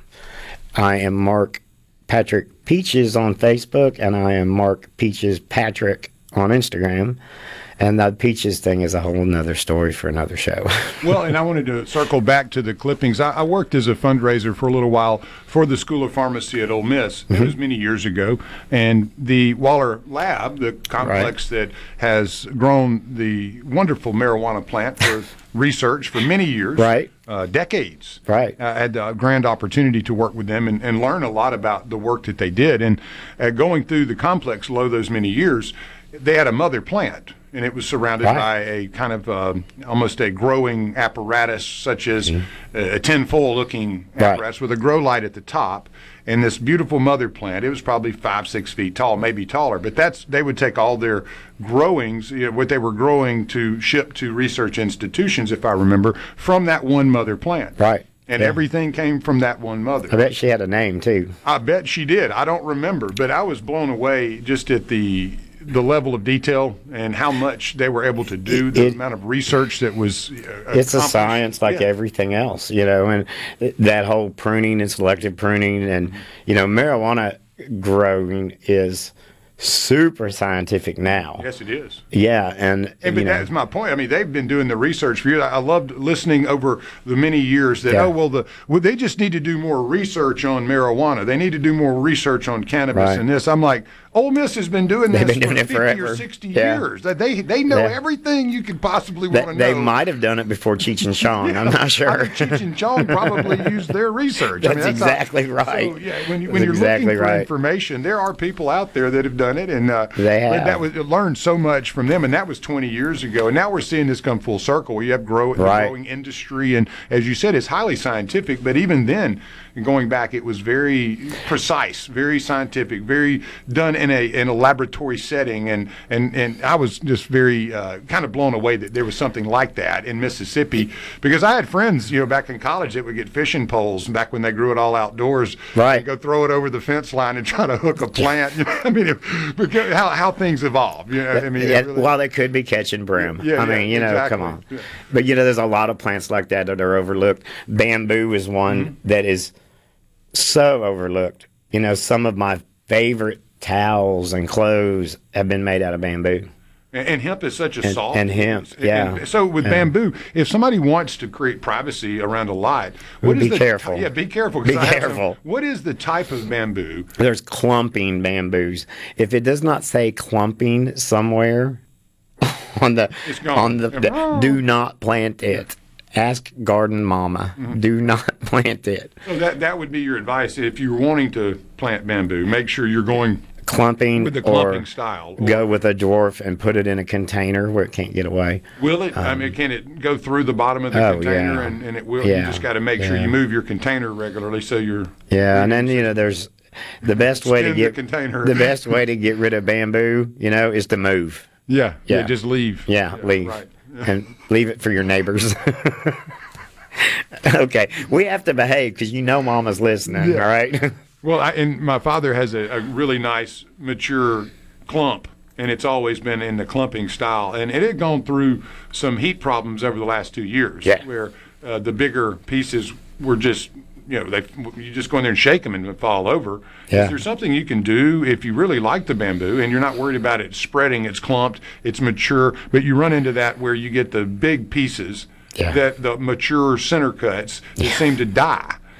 I am Mark Patrick Peaches on Facebook, and I am Mark Peaches Patrick on Instagram. And the Peaches thing is a whole nother story for another show. Well, and I wanted to circle back to the clippings. I, I worked as a fundraiser for a little while for the School of Pharmacy at Ole Miss. Mm-hmm. It was many years ago. And the Waller Lab, the complex right. that has grown the wonderful marijuana plant for research for many years. Right. Uh, decades. Right. I had a grand opportunity to work with them and, and learn a lot about the work that they did. And uh, going through the complex low those many years, they had a mother plant. And it was surrounded right. by a kind of uh, almost a growing apparatus, such as mm-hmm. a tinfoil-looking apparatus right. with a grow light at the top, and this beautiful mother plant. It was probably five, six feet tall, maybe taller. But that's they would take all their growings, you know, what they were growing to ship to research institutions, if I remember, from that one mother plant. Right. And yeah. everything came from that one mother. I bet she had a name, too. I bet she did. I don't remember. But I was blown away just at the the level of detail and how much they were able to do, the it, amount of research that was uh, It's a science like yeah. everything else, you know, and th- that whole pruning and selective pruning and, you know, marijuana growing is super scientific now. Yes, it is. Yeah, and, and but that's my point. I mean, they've been doing the research for years. I loved listening over the many years that, yeah. oh, well, the well, they just need to do more research on marijuana. They need to do more research on cannabis right. and this. I'm like, Ole Miss has been doing this been for doing fifty forever. or sixty yeah. years. They they know yeah. everything you could possibly want to know. They might have done it before Cheech and Chong. yeah. I'm not sure. I think Cheech and Chong probably used their research. That's, I mean, that's exactly how, right. So, yeah, when, you, when you're exactly looking for right. information, there are people out there that have done it, and uh, they have. That was learned so much from them, and that was twenty years ago. And now we're seeing this come full circle. You have grow, right. growing industry, and as you said, it's highly scientific. But even then, going back, it was very precise, very scientific, very done in a in a laboratory setting, and and, and I was just very uh, kind of blown away that there was something like that in Mississippi, because I had friends, you know, back in college that would get fishing poles back when they grew it all outdoors, right? And go throw it over the fence line and try to hook a plant. You know, I mean, if, because how how things evolve. You know, I mean, yeah, really, well, they could be catching brim. Yeah, I mean, yeah, you know, exactly. come on. Yeah. But you know, there's a lot of plants like that that are overlooked. Bamboo is one mm-hmm. that is so overlooked. You know, some of my favorite towels and clothes have been made out of bamboo. And, and hemp is such a and, soft. And hemp, yeah. And so with yeah. bamboo, if somebody wants to create privacy around a light, what be is the careful. T- yeah, be careful. Be careful. Some, what is the type of bamboo? There's clumping bamboos. If it does not say clumping somewhere on the on the, the do not plant it. Ask Garden Mama. Mm-hmm. Do not plant it. So that that would be your advice if you're wanting to plant bamboo. Make sure you're going clumping with the clumping or style. Or go with a dwarf and put it in a container where it can't get away. Will it? Um, I mean, can it go through the bottom of the oh, container yeah. and, and it will? Yeah. You just got to make yeah. sure you move your container regularly so you're. Yeah, and then you know there's the best way to get the container. The best way to get rid of bamboo, you know, is to move. Yeah, yeah, yeah just leave. Yeah, yeah leave. Right. And leave it for your neighbors. Okay, we have to behave because you know Mama's listening, yeah. all right? Well, I, and my father has a, a really nice, mature clump, and it's always been in the clumping style. And it had gone through some heat problems over the last two years yeah. where uh, the bigger pieces were just, you know, they you just go in there and shake them and it fall over. Yeah. Is there something you can do if you really like the bamboo and you're not worried about it spreading, it's clumped, it's mature, but you run into that where you get the big pieces, yeah. that the mature center cuts that yeah. seem to die?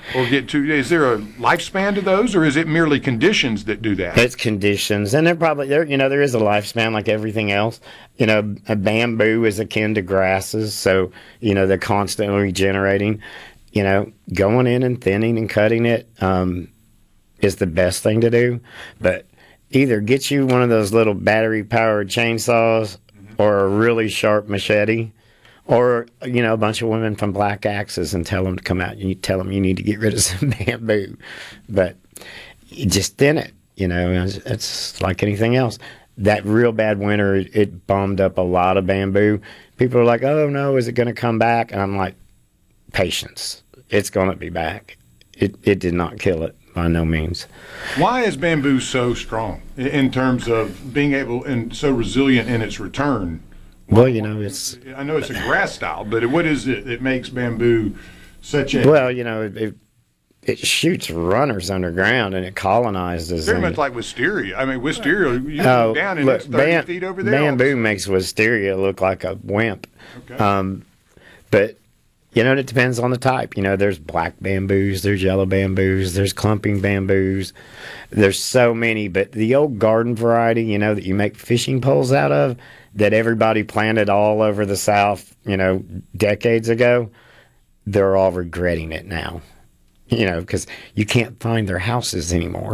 or get too. Is there a lifespan to those, or is it merely conditions that do that? It's conditions, and they're probably there. You know, there is a lifespan like everything else. You know, a bamboo is akin to grasses, so you know they're constantly regenerating. You know, going in and thinning and cutting it um, is the best thing to do. But either get you one of those little battery-powered chainsaws or a really sharp machete, or, you know, a bunch of women from Black Axes and tell them to come out. You tell them you need to get rid of some bamboo. But you just thin it, you know. It's, it's like anything else. That real bad winter, it bummed up a lot of bamboo. People are like, oh, no, is it going to come back? And I'm like, patience. It's going to be back. It it did not kill it by no means. Why is bamboo so strong in- in terms of being able and so resilient in its return? Well, you know, it's... I know it's a grass style, but what is it that makes bamboo such a... Well, you know, it, it, it shoots runners underground and it colonizes. Very and, much like wisteria. I mean, wisteria, you oh, look down and look, it's thirty bam- feet over there. Bamboo makes wisteria look like a wimp. Okay. Um, but, you know, it depends on the type. You know, there's black bamboos, there's yellow bamboos, there's clumping bamboos. There's so many. But the old garden variety, you know, that you make fishing poles out of, that everybody planted all over the South, you know, decades ago, they're all regretting it now. You know, because you can't find their houses anymore.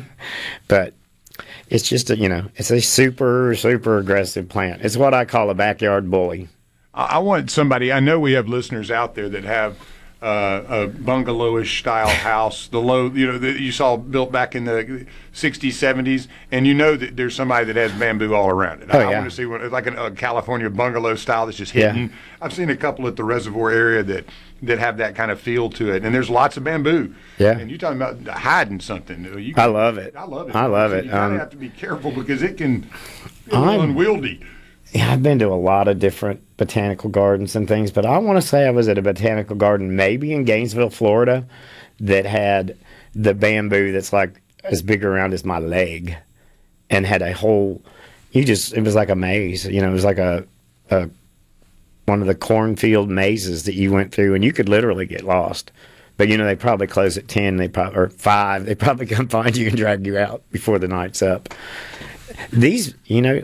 But it's just, a, you know, it's a super, super aggressive plant. It's what I call a backyard bully. I want somebody, I know we have listeners out there that have uh, a bungalowish style house, the low, you know, that you saw built back in the sixties, seventies, and you know that there's somebody that has bamboo all around it. Oh, I, yeah. I want to see what, like a, a California bungalow style that's just Yeah. hidden. I've seen a couple at the reservoir area that, that have that kind of feel to it, and there's lots of bamboo. Yeah. And you're talking about hiding something. You I love it. I love it. I love So it. You kind Um, of have to be careful because it can be a I'm- little unwieldy. Yeah, I've been to a lot of different botanical gardens and things, but I want to say I was at a botanical garden maybe in Gainesville, Florida, that had the bamboo that's like as big around as my leg and had a whole, you just, it was like a maze, you know, it was like a, a one of the cornfield mazes that you went through and you could literally get lost. But, you know, they probably close at ten, they probably, or five, they probably come find you and drag you out before the night's up. These, you know,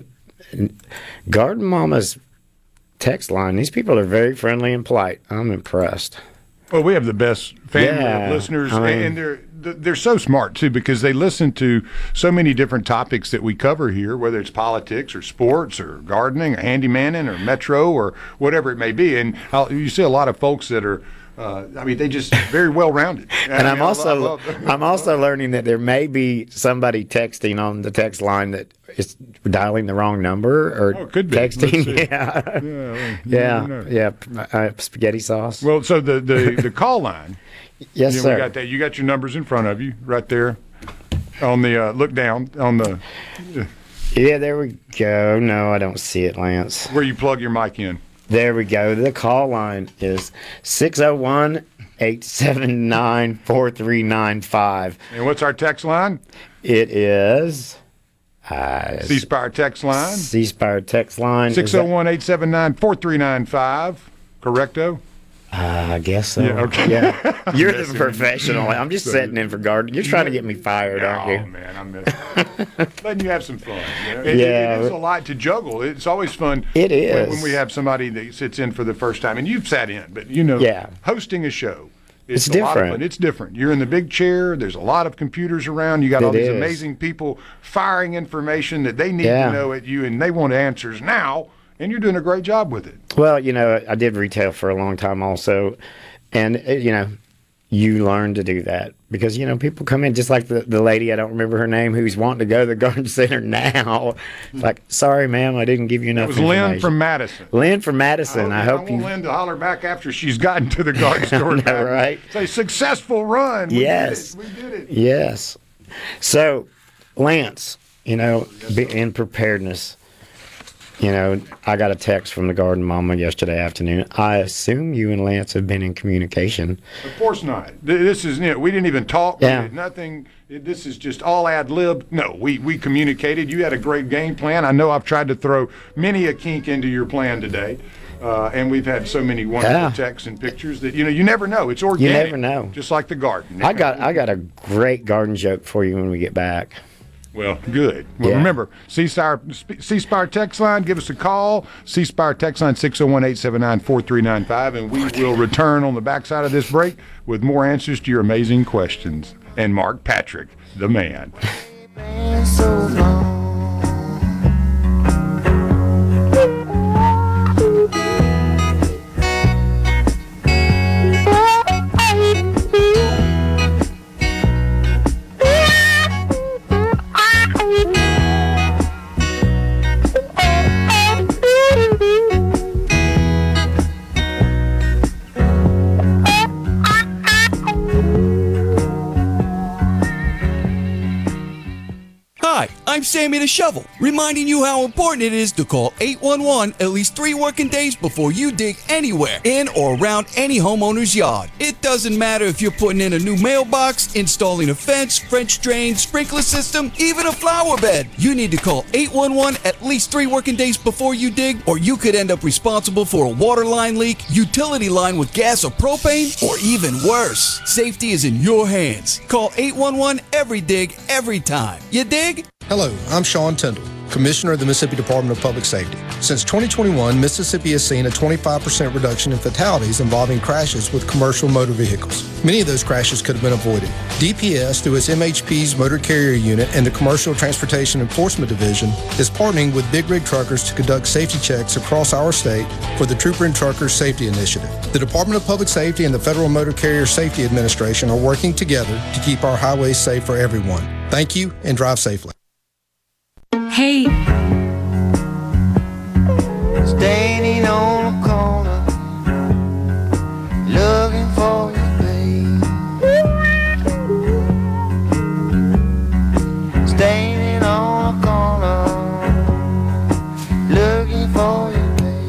Garden Mama's text line, these people are very friendly and polite. I'm impressed. Well, we have the best family Yeah, of listeners, I mean- and they're they're so smart too because they listen to so many different topics that we cover here, whether it's politics or sports or gardening or handymanning or metro or whatever it may be. And I'll, you see a lot of folks that are. Uh, I mean, they just very well rounded. And I I'm mean, I also love- I'm also learning that there may be somebody texting on the text line that is dialing the wrong number or Oh, it could be. Let's texting. see. Yeah, Yeah, yeah, well, yeah. Uh, spaghetti sauce. Well, so the the, the call line. Yes, you know, sir. We got that. You got your numbers in front of you, right there, on the uh, look down on the Yeah, there we go. No, I don't see it, Lance. where you plug your mic in. There we go. The call line is six oh one, eight seven nine, four three nine five. And what's our text line? It is uh, C Spire text line. C Spire text line. is six that- oh one, eight seven nine, four three nine five. Correcto? Uh, I guess so. Yeah, okay. Yeah. You're the Messing. professional. I'm just So- sitting in for garden. You're trying to get me fired, aren't you? Oh, man, I'm missing. Letting you have some fun. You know? It- Yeah. It is a lot to juggle. It's always fun. It when- is. When we have somebody that sits in for the first time, and you've sat in, but you know, Yeah. hosting a show. It's a lot of different. fun. It's different. You're in the big chair. There's a lot of computers around. You got all It these is. amazing people firing information that they need Yeah. to know at you, and they want answers now. And you're doing a great job with it. Well, you know, I did retail for a long time also. And, uh, you know, you learn to do that because, you know, people come in just like the, the lady, I don't remember her name, who's wanting to go to the garden center now. It's like, sorry, ma'am, I didn't give you enough It was Lynn information. from Madison. Lynn from Madison. I, hope want you. Lynn to holler back after she's gotten to the garden store. I know, right? Say, successful run. We Yes. Did it. We did it. Yes. So, Lance, you know, be in preparedness, You know, I got a text from the Garden Mama yesterday afternoon. I assume you and Lance have been in communication. Of course not. Th- This is, you know, we didn't even talk. We Yeah. did nothing. It- This is just all ad lib. No, we, we communicated. You had a great game plan. I know I've tried to throw many a kink into your plan today. Uh, and we've had so many wonderful Yeah. texts and pictures that, you know, you never know. It's organic. You never know. Just like the garden. I got I got a great garden joke for you when we get back. Well, good. Well, Yeah. remember, C-Spire, C-Spire text line, give us a call. C-Spire text line six oh one, eight seven nine, four three nine five, and we will return on the backside of this break with more answers to your amazing questions. And Mark Patrick, the man. Hi, I'm Sammy the Shovel, reminding you how important it is to call eight one one at least three working days before you dig anywhere in or around any homeowner's yard. It doesn't matter if you're putting in a new mailbox, installing a fence, French drain, sprinkler system, even a flower bed. You need to call eight one one at least three working days before you dig, or you could end up responsible for a water line leak, utility line with gas or propane, or even worse. Safety is in your hands. Call eight one one every dig, every time. You dig? Hello, I'm Sean Tyndall, Commissioner of the Mississippi Department of Public Safety. Since twenty twenty-one, Mississippi has seen a twenty-five percent reduction in fatalities involving crashes with commercial motor vehicles. Many of those crashes could have been avoided. D P S, through its M H P's Motor Carrier Unit and the Commercial Transportation Enforcement Division, is partnering with Big Rig Truckers to conduct safety checks across our state for the Trooper and Truckers Safety Initiative. The Department of Public Safety and the Federal Motor Carrier Safety Administration are working together to keep our highways safe for everyone. Thank you, and drive safely. Hey. Standing on a corner, looking for you, babe. Standing on a corner, looking for you,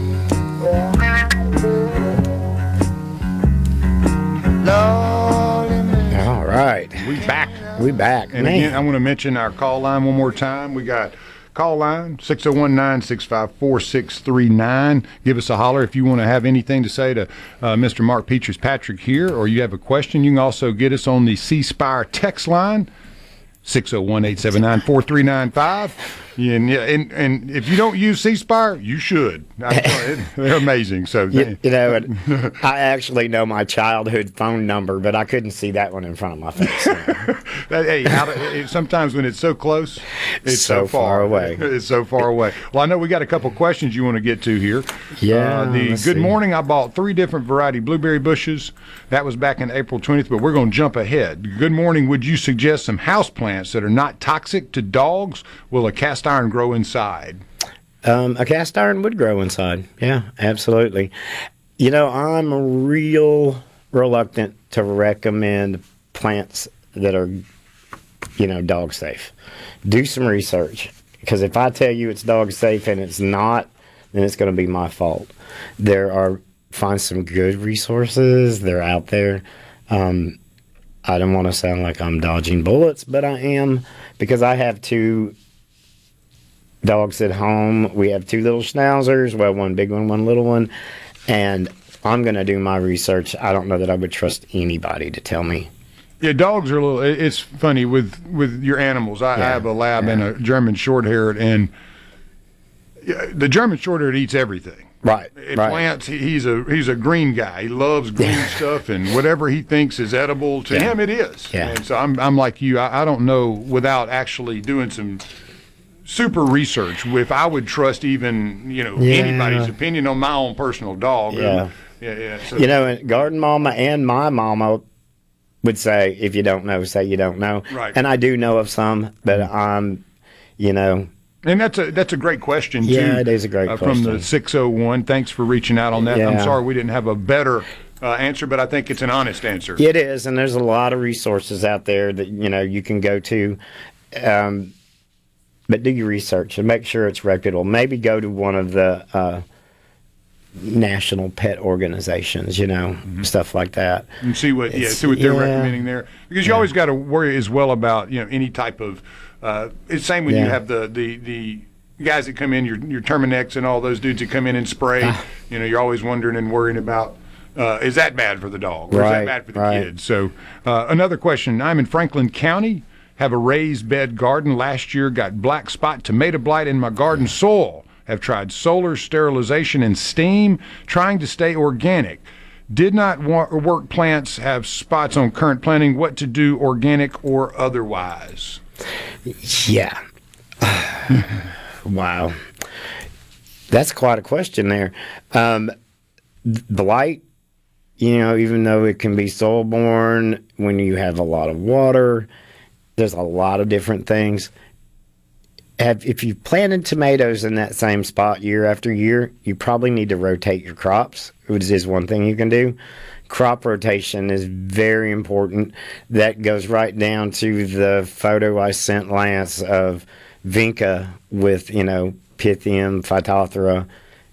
babe. Lordy, man. All right. We back. We back. And Man. again, I want to mention our call line one more time. We got call line six oh one, nine six five, four six three nine. Give us a holler if you want to have anything to say to uh, Mister Mark Peaches Patrick here, or you have a question. You can also get us on the C-Spire text line six oh one, eight seven nine, four three nine five. And, yeah, and and if you don't use C-Spire, you should. I, it, they're amazing. So You, you know, it, I actually know my childhood phone number, but I couldn't see that one in front of my face. That, hey, how to, it, sometimes when it's so close, it's So so, far, far away. It's so far away. Well, I know we got a couple questions you want to get to here. Yeah, Uh, the let's good see. morning. I bought three different variety blueberry bushes. That was back in April twentieth, but we're going to jump ahead. Good morning. Would you suggest some house plants that are not toxic to dogs? Will a cast iron grow inside? Um, a cast iron would grow inside. Yeah, absolutely. You know, I'm real reluctant to recommend plants that are, you know, dog safe. Do some research, because if I tell you it's dog safe and it's not, then it's going to be my fault. There are, find some good resources. They're out there. Um, I don't want to sound like I'm dodging bullets, but I am, because I have two dogs at home. We have two little schnauzers, well, one big one, one little one, and I'm going to do my research. I don't know that I would trust anybody to tell me. Yeah, dogs are a little. it- It's funny with with your animals. I, I Yeah, have a lab and a German Shorthaired, and yeah, the German Shorthaired eats everything. Right, It right. plants. he- He's a he's a green guy. He loves green stuff, and whatever he thinks is edible to Yeah. him, it is. Yeah. And so I'm I'm like you. I, I don't know without actually doing some super research if I would trust even you know Yeah. anybody's opinion on my own personal dog. Yeah. yeah, yeah. So, You know, and Garden Mama and my mama would say, if you don't know, say you don't know. Right. And I do know of some, but I'm, you know. And that's a that's a great question too. Yeah, it is a great uh, From the question. six oh one. Thanks for reaching out on that. I'm Yeah. sorry we didn't have a better uh, answer, but I think it's an honest answer. It is, and there's a lot of resources out there that, you know, you can go to. Um, but do your research and make sure it's reputable. Maybe go to one of the uh, national pet organizations, you know, mm-hmm. stuff like that. And see what, it's, yeah, see what they're yeah. recommending there. Because you yeah. always got to worry as well about, you know, any type of. Uh, it's same when yeah. you have the the the. guys that come in, your your Terminex and all those dudes that come in and spray, ah. you know, you're always wondering and worrying about, uh, is that bad for the dog? Or right, is that bad for the right. kids? So uh, another question. I'm in Franklin County, have a raised bed garden. Last year got black spot tomato blight in my garden soil. Have tried solar sterilization and steam, trying to stay organic. Did not wa- work plants, have spots on current planting. What to do, organic or otherwise? Yeah. Wow. That's quite a question there. Um, blight, you know, even though it can be soil-borne, when you have a lot of water, there's a lot of different things. Have, if you planted tomatoes in that same spot year after year, you probably need to rotate your crops, which is one thing you can do. Crop rotation is very important. That goes right down to the photo I sent Lance of Vinca with, you know, Pythium, Phytophthora.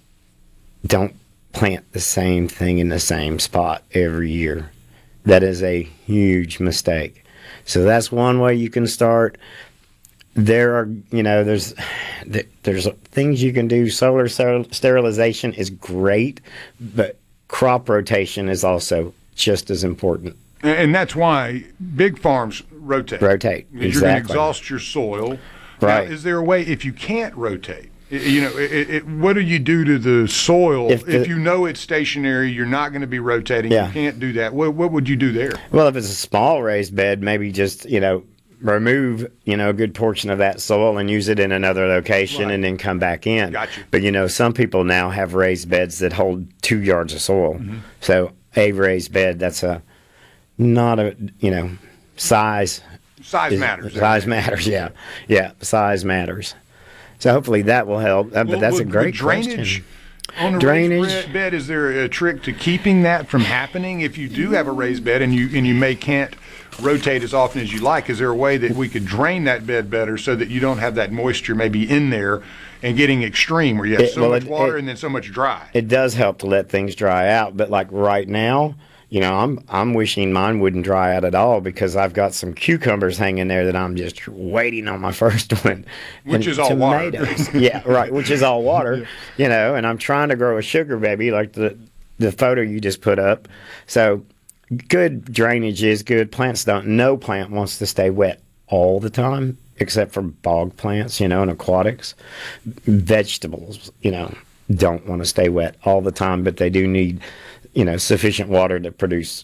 Don't plant the same thing in the same spot every year. That is a huge mistake. So that's one way you can start. There are, you know, there's there's things you can do. Solar sterilization is great, but crop rotation is also just as important. And that's why big farms rotate. Rotate, exactly. You're going to exhaust your soil. Right. Now, is there a way, if you can't rotate, you know, it, it, what do you do to the soil if, the, if you know it's stationary, you're not going to be rotating, yeah. you can't do that? What, what would you do there? Well, if it's a small raised bed, maybe just, you know, remove, you know, a good portion of that soil and use it in another location right. and then come back in. Gotcha. But, you know, some people now have raised beds that hold two yards of soil. Mm-hmm. So a raised bed, that's a not a, you know, size. Size is, matters. Size matters, yeah. Yeah, size matters. So hopefully that will help. Uh, but well, that's with, a great drainage question. On a drainage raised bed, is there a trick to keeping that from happening? If you do have a raised bed and you and you may can't rotate as often as you like, is there a way that we could drain that bed better so that you don't have that moisture maybe in there and getting extreme where you have it, so well, much it, water it, and then so much dry? It does help to let things dry out, but like right now, you know, I'm I'm wishing mine wouldn't dry out at all because I've got some cucumbers hanging there that I'm just waiting on my first one. Which and is all tomatoes. water. Yeah, right, which is all water, yeah. You know, and I'm trying to grow a sugar baby like the, the photo you just put up. So good drainage is good. Plants don't, no plant wants to stay wet all the time except for bog plants, you know, and aquatics. Vegetables, you know, don't want to stay wet all the time, but they do need, you know, sufficient water to produce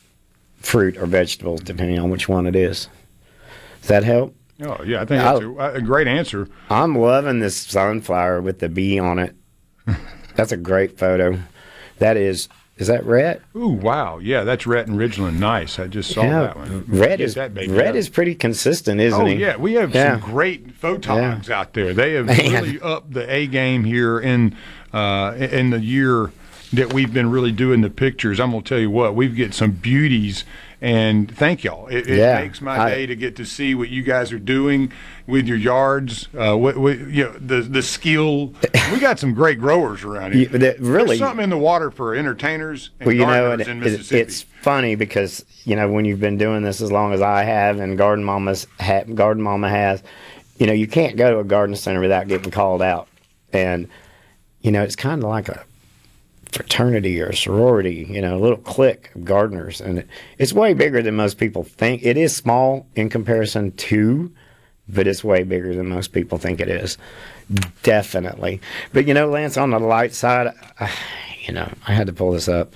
fruit or vegetables, depending on which one it is. Does that help? Oh, yeah, I think that's a, a great answer. I'm loving this sunflower with the bee on it. That's a great photo. That is, is that Rhett? Ooh, wow. Yeah, that's Rhett and Ridgeland. Nice. I just saw yeah, that one. Rhett is, Rhett is pretty consistent, isn't oh, he? Oh, yeah. We have yeah. some great photons yeah. out there. They have Man. really upped the A game here in uh, in the year that we've been really doing the pictures. I'm going to tell you what, we've got some beauties, and thank y'all. It, it yeah, makes my I, day to get to see what you guys are doing with your yards. Uh, what, what, you know, the the skill. We got some great growers around here. You, that really, There's something in the water for entertainers and well, you know, gardeners it, in Mississippi. It's funny because, you know, when you've been doing this as long as I have, and Garden Mama's ha- Garden Mama has, you know, you can't go to a garden center without getting called out, and you know, it's kind of like a fraternity or a sorority, you know, a little clique of gardeners, and it, it's way bigger than most people think. It is small in comparison to, but it's way bigger than most people think it is. Definitely. But you know, Lance, on the light side, I, you know, I had to pull this up.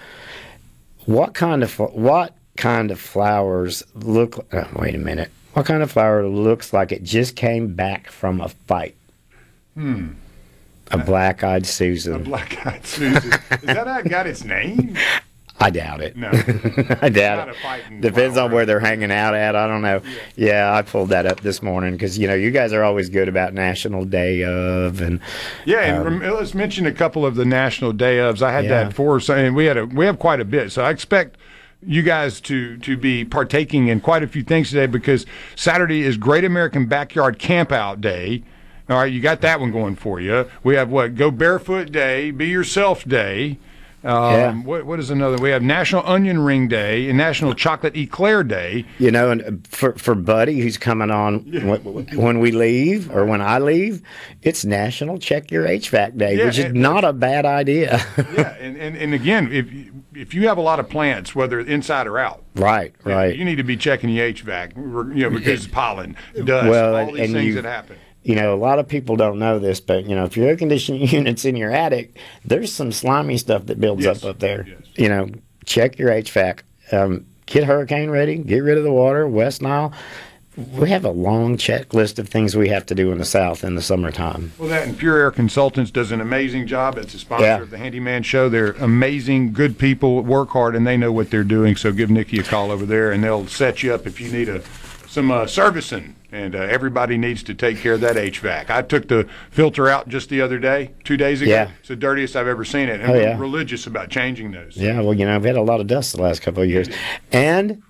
What kind of what kind of flowers look? Oh, wait a minute. What kind of flower looks like it just came back from a fight? Hmm. A black-eyed Susan. A black-eyed Susan. Is that how it got its name? I doubt it. No. I doubt it. Depends on where they're hanging out at. I don't know. Yeah, yeah I pulled that up this morning because, you know, you guys are always good about National Day of. and Yeah, and um, rem- let's mention a couple of the National Day ofs. I had Yeah. that for, and we had a, we have quite a bit. So I expect you guys to to be partaking in quite a few things today because Saturday is Great American Backyard Campout Day. All right, you got that one going for you. We have what? Go Barefoot Day, Be Yourself Day. Um, Yeah. what, what is another? We have National Onion Ring Day and National Chocolate Eclair Day. You know, and for for Buddy, who's coming on when, when we leave or when I leave, it's National Check Your H V A C Day, Yeah, which is and- not a bad idea. Yeah, and, and, and again, if if you have a lot of plants, whether inside or out, Right, you- right. you need to be checking the H V A C, you know, because pollen, dust, Well, all these and things you- that happen. You know, a lot of people don't know this, but, you know, if your air conditioning unit's in your attic, there's some slimy stuff that builds Yes. up up there. You know, check your H V A C. Um, get hurricane ready. Get rid of the water. West Nile. We have a long checklist of things we have to do in the South in the summertime. Well, that and Pure Air Consultants does an amazing job. It's a sponsor Yeah. of the Handyman Show. They're amazing, good people, work hard, and they know what they're doing. So give Nikki a call over there, and they'll set you up if you need a some uh, servicing. And uh, everybody needs to take care of that H V A C. I took the filter out just the other day, two days ago. Yeah. It's the dirtiest I've ever seen it. And Oh, we're yeah. religious about changing those. Yeah, well, you know, I've had a lot of dust the last couple of years. And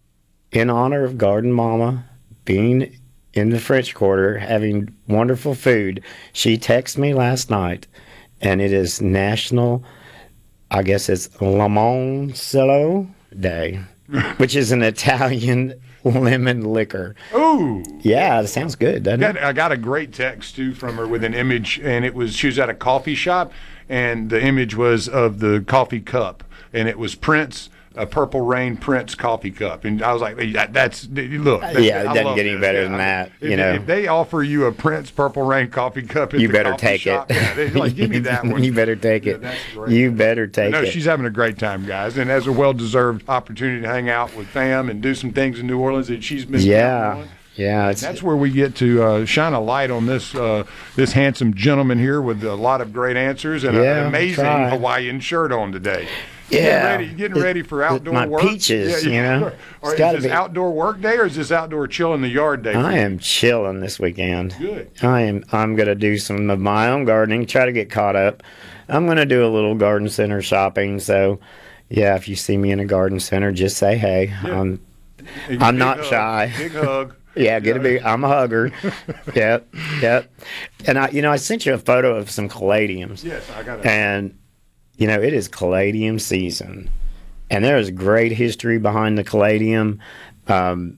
in honor of Garden Mama being in the French Quarter, having wonderful food, she texted me last night, and it is National, I guess it's Limoncello Day, which is an Italian lemon liquor. Ooh. Yeah, it sounds good, doesn't it? Got, I got a great text too from her with an image, and it was she was at a coffee shop, and the image was of the coffee cup, and it was Prince, a Purple Rain Prince coffee cup, and I was like, hey, that, "That's look." That, Yeah, it I doesn't love get any this. better Yeah, than I- that, If, you know. if they offer you a Prince Purple Rain coffee cup, at You the better coffee take shop, it. Yeah, they're like, give me that one. You better take it. that's great. You better take No, it. she's having a great time, guys, and has a well-deserved opportunity to hang out with fam and do some things in New Orleans that she's been Yeah, yeah. It's, That's where we get to uh, shine a light on this uh, this handsome gentleman here with a lot of great answers and Yeah, an amazing try. Hawaiian shirt on today. Yeah. Getting ready, getting It- ready for it- outdoor my work. peaches, you know. Or It's is gotta this be. outdoor work day or is this outdoor chill in the yard day? for I you? am chilling this weekend. Good. I am. I'm gonna do some of my own gardening. Try to get caught up. I'm gonna do a little garden center shopping. So, yeah, if you see me in a garden center, just say hey. Yeah. I'm. And I'm big not hug, shy. Big hug. Yeah, get a big. I'm a hugger. Yep, yep. And I, you know, I sent you a photo of some caladiums. Yes, I got it. And you know, it is caladium season, and there is great history behind the caladium. Um,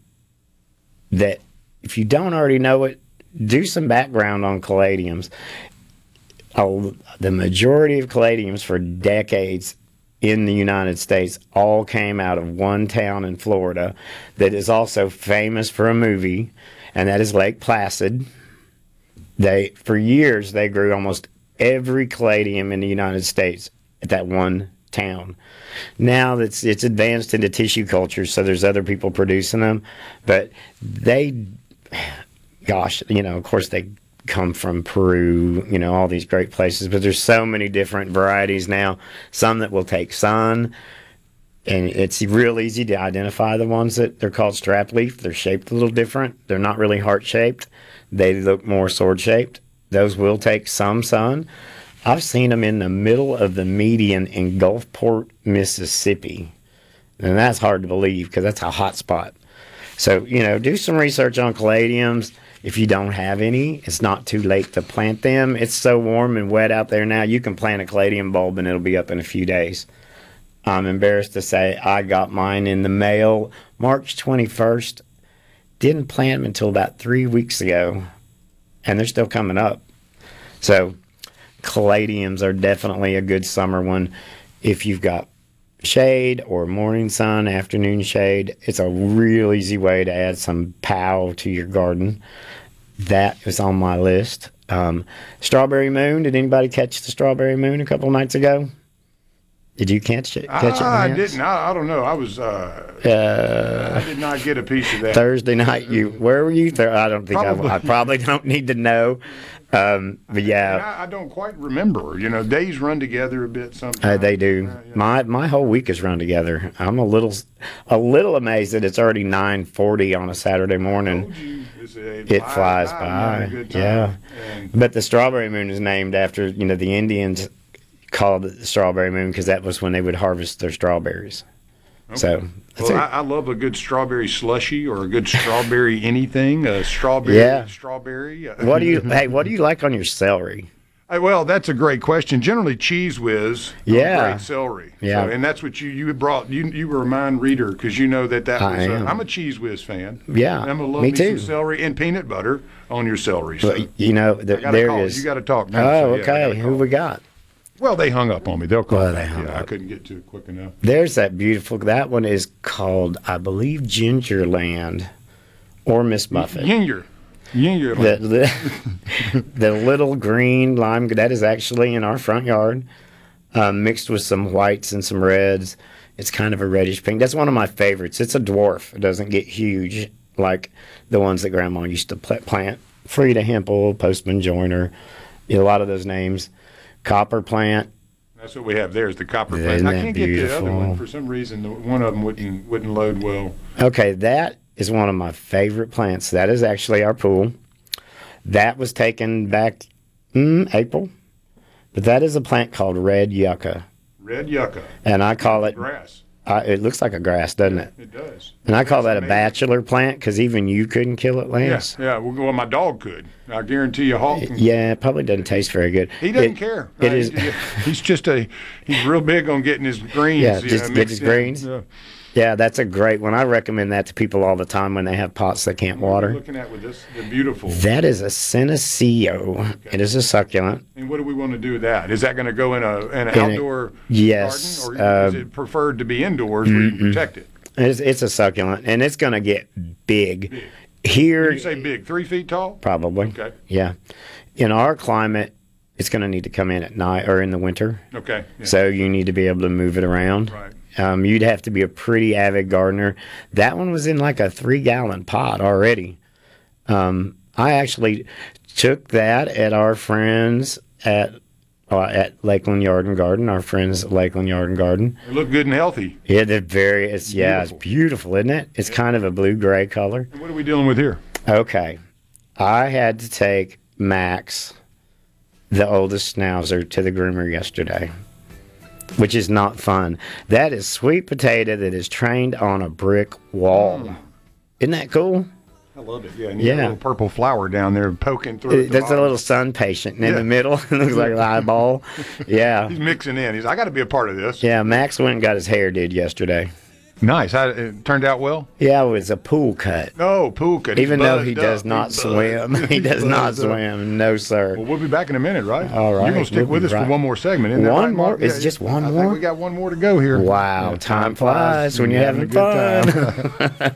that if you don't already know it, do some background on caladiums. Uh, the majority of caladiums for decades in the United States all came out of one town in Florida that is also famous for a movie, and that is Lake Placid. They for years they grew almost every caladium in the United States at that one town. Now that's it's advanced into tissue culture, so there's other people producing them, but they, gosh, you know, of course they come from Peru, you know, all these great places, but there's so many different varieties now. Some that will take sun, and it's real easy to identify the ones that they're called strap leaf. They're shaped a little different. They're not really heart shaped. They look more sword shaped. Those will take some sun. I've seen them in the middle of the median in Gulfport, Mississippi. And that's hard to believe because that's a hot spot. So, you know, do some research on caladiums. If you don't have any, it's not too late to plant them. It's so warm and wet out there now, you can plant a caladium bulb and it'll be up in a few days. I'm embarrassed to say I got mine in the mail March twenty-first. Didn't plant them until about three weeks ago, and they're still coming up. So caladiums are definitely a good summer one. If you've got shade or morning sun, afternoon shade, it's a real easy way to add some pow to your garden. That is on my list. Um, strawberry moon. Did anybody catch the strawberry moon a couple nights ago? Did you catch it? Catch it I Lance? didn't. I, I don't know. I was. Uh, Uh, I did not get a piece of that. Thursday night. You where were you? Th- I don't think Probably. I, I probably don't need to know. Um, but And yeah, I, I don't quite remember. You know, days run together a bit sometimes. uh, they do. My my whole week is run together. I'm a little a little amazed that it's already nine forty on a Saturday morning. It's- It, It flies I'm by. having a good time. Yeah. And But the strawberry moon is named after, you know, the Indians called it the strawberry moon because that was when they would harvest their strawberries. So. Well, I, I love a good strawberry slushy or a good strawberry anything. A strawberry, Yeah. strawberry. What do you? Hey, what do you like on your celery? Hey, well, that's a great question. Generally, Cheese Whiz. Yeah. Great celery. Yeah. So, and that's what you you brought. You you were a mind reader because you know that that I was. am. A, I'm a Cheese Whiz fan. Yeah, I'm gonna love me me too. some celery and peanut butter on your celery. So. Well, you know, th- I gotta there call. is. You got to talk. Now, Oh, so, yeah, I okay. gotta Who call. we got? Well, they hung up on me. They'll call. Well, back. they hung yeah, I up. couldn't get to it quick enough. There's that beautiful. That one is called, I believe, Gingerland, or Miss Muffet. Ginger. Ginger. The, the, the little green lime, that is actually in our front yard, uh, mixed with some whites and some reds. It's kind of a reddish pink. That's one of my favorites. It's a dwarf. It doesn't get huge like the ones that Grandma used to pl- plant. Frida Hempel, Postman Joyner, a lot of those names. Copper plant. That's what we have there is the copper Isn't plant. I that can't get the other beautiful? one for some reason. The, one of them wouldn't wouldn't load well. Okay, that is one of my favorite plants. That is actually our pool. That was taken back mm, April. But that is a plant called red yucca. Red yucca. And I call it Grass. Uh, it looks like a grass, doesn't it? It does. And I call that a bachelor plant because even you couldn't kill it, Lance. Yeah, yeah. Well, well, my dog could. I guarantee you, Hawk. Can, Yeah, it probably doesn't taste very good. He doesn't It- care. It Uh, is. he- he's just a. He's real big on getting his greens. Yeah, you just know, get his mixed in. greens. Yeah. Yeah, that's a great one. I recommend that to people all the time when they have pots they can't What are we water. looking at with this, the beautiful. That is a Senecio. It is a succulent. And what do we want to do with that? Is that going to go in a an In a- outdoor yes, garden, or is uh, it preferred to be indoors where you mm-mm. protect it? It's, it's a succulent, and it's going to get big. Here, When you say big, three feet tall? probably. Okay. Yeah. In our climate, it's going to need to come in at night or in the winter. Okay. Yeah. So you need to be able to move it around. Right. Um, you'd have to be a pretty avid gardener. That one was in like a three gallon pot already. Um, I actually took that at our friends at uh, at Lakeland Yard and Garden. Our friends at Lakeland Yard and Garden. They look good and healthy. Yeah, they're very. It's yeah, it's beautiful, isn't it? It's kind of a blue gray color. And what are we dealing with here? Okay, I had to take Max, the oldest schnauzer, to the groomer yesterday, which is not fun. That is sweet potato that is trained on a brick wall. Mm. Isn't that cool? I love it. Yeah. And you got Yeah. a little purple flower down there poking through. at the There's a bottom. little sun patient in Yeah. the middle. It looks like an eyeball. Yeah. He's mixing in. He's. I got to be a part of this. Yeah, Max went and got his hair did yesterday. Nice. How, it turned out well. Yeah, it was a pool cut. No, pool cut. Even He's though buzzed he does up. not He's swim. buzzed. He does He's not buzzed up. swim. No, sir. Well, we'll be back in a minute, right? All right. You're going to stick We'll with be us right- for one more segment. Isn't that One right, more? Mark? Is Yeah, just one I more? think we got one more to go here. Wow, Yeah, time flies when you're having a good fun. time.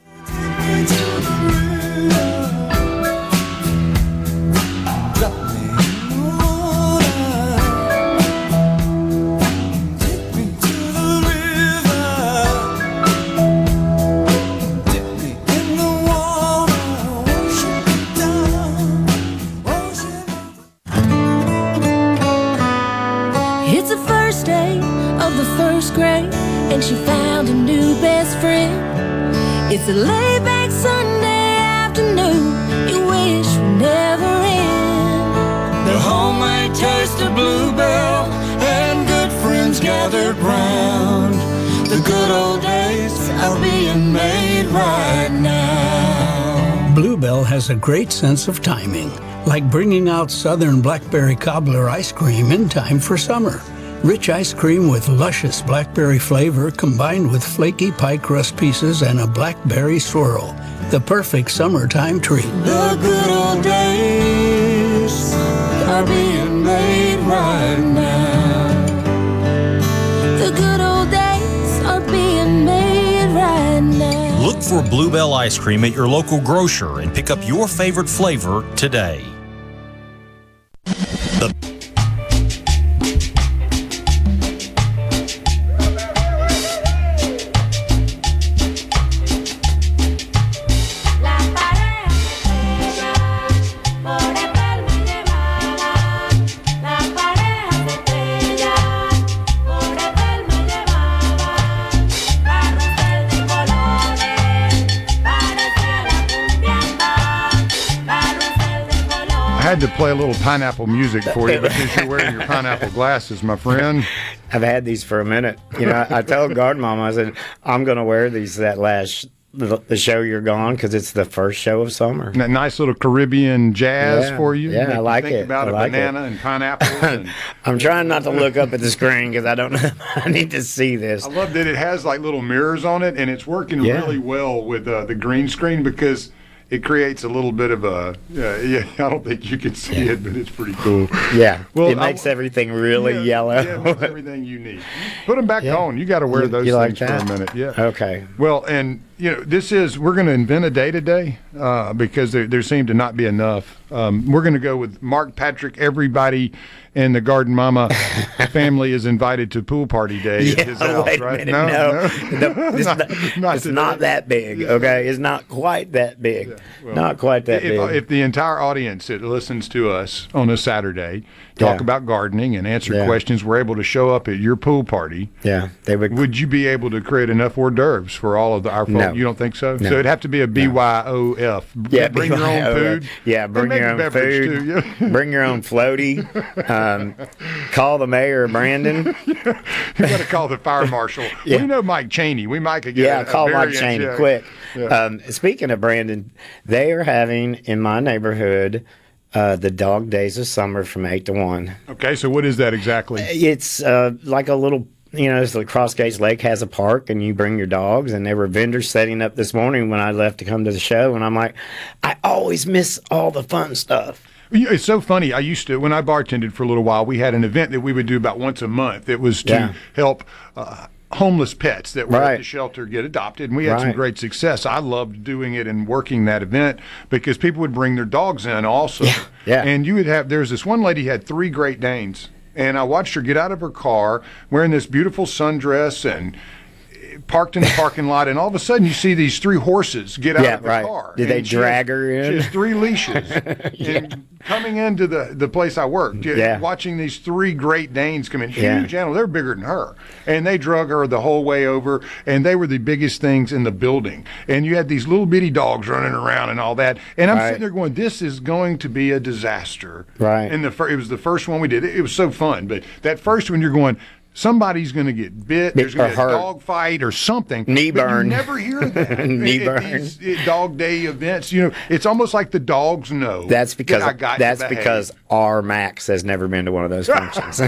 It's the first day of the first grade, and she found a new best friend. It's a laid back Sunday afternoon, you wish would never end. The homemade taste of Bluebell and good friends gathered round. The good old days are being made right now. Bluebell has a great sense of timing, like bringing out Southern Blackberry Cobbler ice cream in time for summer. Rich ice cream with luscious blackberry flavor combined with flaky pie crust pieces and a blackberry swirl. The perfect summertime treat. The good old days are being made right now. The good old days are being made right now. Look for Bluebell ice cream at your local grocer and pick up your favorite flavor today. The I had to play a little pineapple music for you because you're wearing your pineapple glasses, my friend. I've had these for a minute. You know, I, I told Garden Mama, I said, I'm going to wear these that last the, the show you're gone because it's the first show of summer. That nice little Caribbean jazz yeah. for you. Yeah, Make I like you think it. about I a like banana it. and pineapple. And, I'm trying not to look up at the screen because I don't know. I need to see this. I love that it has like little mirrors on it, and it's working Yeah. really well with uh, the green screen because it creates a little bit of a. Uh, yeah, I don't think you can see Yeah. it, but it's pretty cool. Yeah, Well, it makes I, everything really yeah, yellow. Yeah, it makes everything you need. Put them back Yeah. on. You got to wear You- those you like things for that? a minute. Yeah. Okay. Well, and you know, this is we're going to invent a day today uh, because there, there seemed to not be enough. Um, we're going to go with Mark Patrick. Everybody in the Garden Mama family is invited to pool party day at Yeah, his house, wait a right? minute. No, no, it's Not- not, not it's today. not that big. Okay, it's not quite that big. Well, not quite that if, big. if the entire audience that listens to us on a Saturday talk Yeah. about gardening and answer Yeah. questions, we're able to show up at your pool party. Yeah, they would. Would you be able to create enough hors d'oeuvres for all of the, our folks? No. You don't think so? No. So it'd have to be a B Y O F. Yeah, bring your own food. Yeah, bring And your maybe own beverage, food. too, yeah. Bring your own floaty. Um, call the mayor, Brandon. You got to call the fire marshal. Yeah. We know Mike Cheney. We might could get Yeah, a, a call Mike variant, Cheney yeah. quick. Yeah. Um, speaking of Brandon, they are having in my neighborhood uh, the Dog Days of Summer from eight to one. Okay, so what is that exactly? It's uh, like a little, you know, it's the Crossgates Lake has a park, and you bring your dogs. And there were vendors setting up this morning when I left to come to the show, and I'm like, I always miss all the fun stuff. You know, it's so funny. I used to, when I bartended for a little while, we had an event that we would do about once a month. It was to Yeah. help uh, homeless pets that were at Right. the shelter get adopted, and we had some Right. great success. I loved doing it and working that event because people would bring their dogs in also. Yeah, yeah. And you would have, there's this one lady who had three Great Danes, and I watched her get out of her car wearing this beautiful sundress and parked in the parking lot, and all of a sudden you see these three horses get out Yeah, of the right. car. Did they And she drag has- her in? She has three leashes. And coming into the, the place I worked, Yeah. watching these three Great Danes come in, huge Yeah. animals, they're bigger than her. And they drug her the whole way over, and they were the biggest things in the building. And you had these little bitty dogs running around and all that. And I'm Right. sitting there going, this is going to be a disaster. Right. And the fir- it was the first one we did. It, it was so fun. But that first one, you're going, somebody's going to get bit. There's going or to be a hurt. dog fight or something. Knee But burn. You never hear that Knee at, at burn. these uh, dog day events. You know, it's almost like the dogs know. That's because that I got to that's behave. because our Max has never been to one of those functions.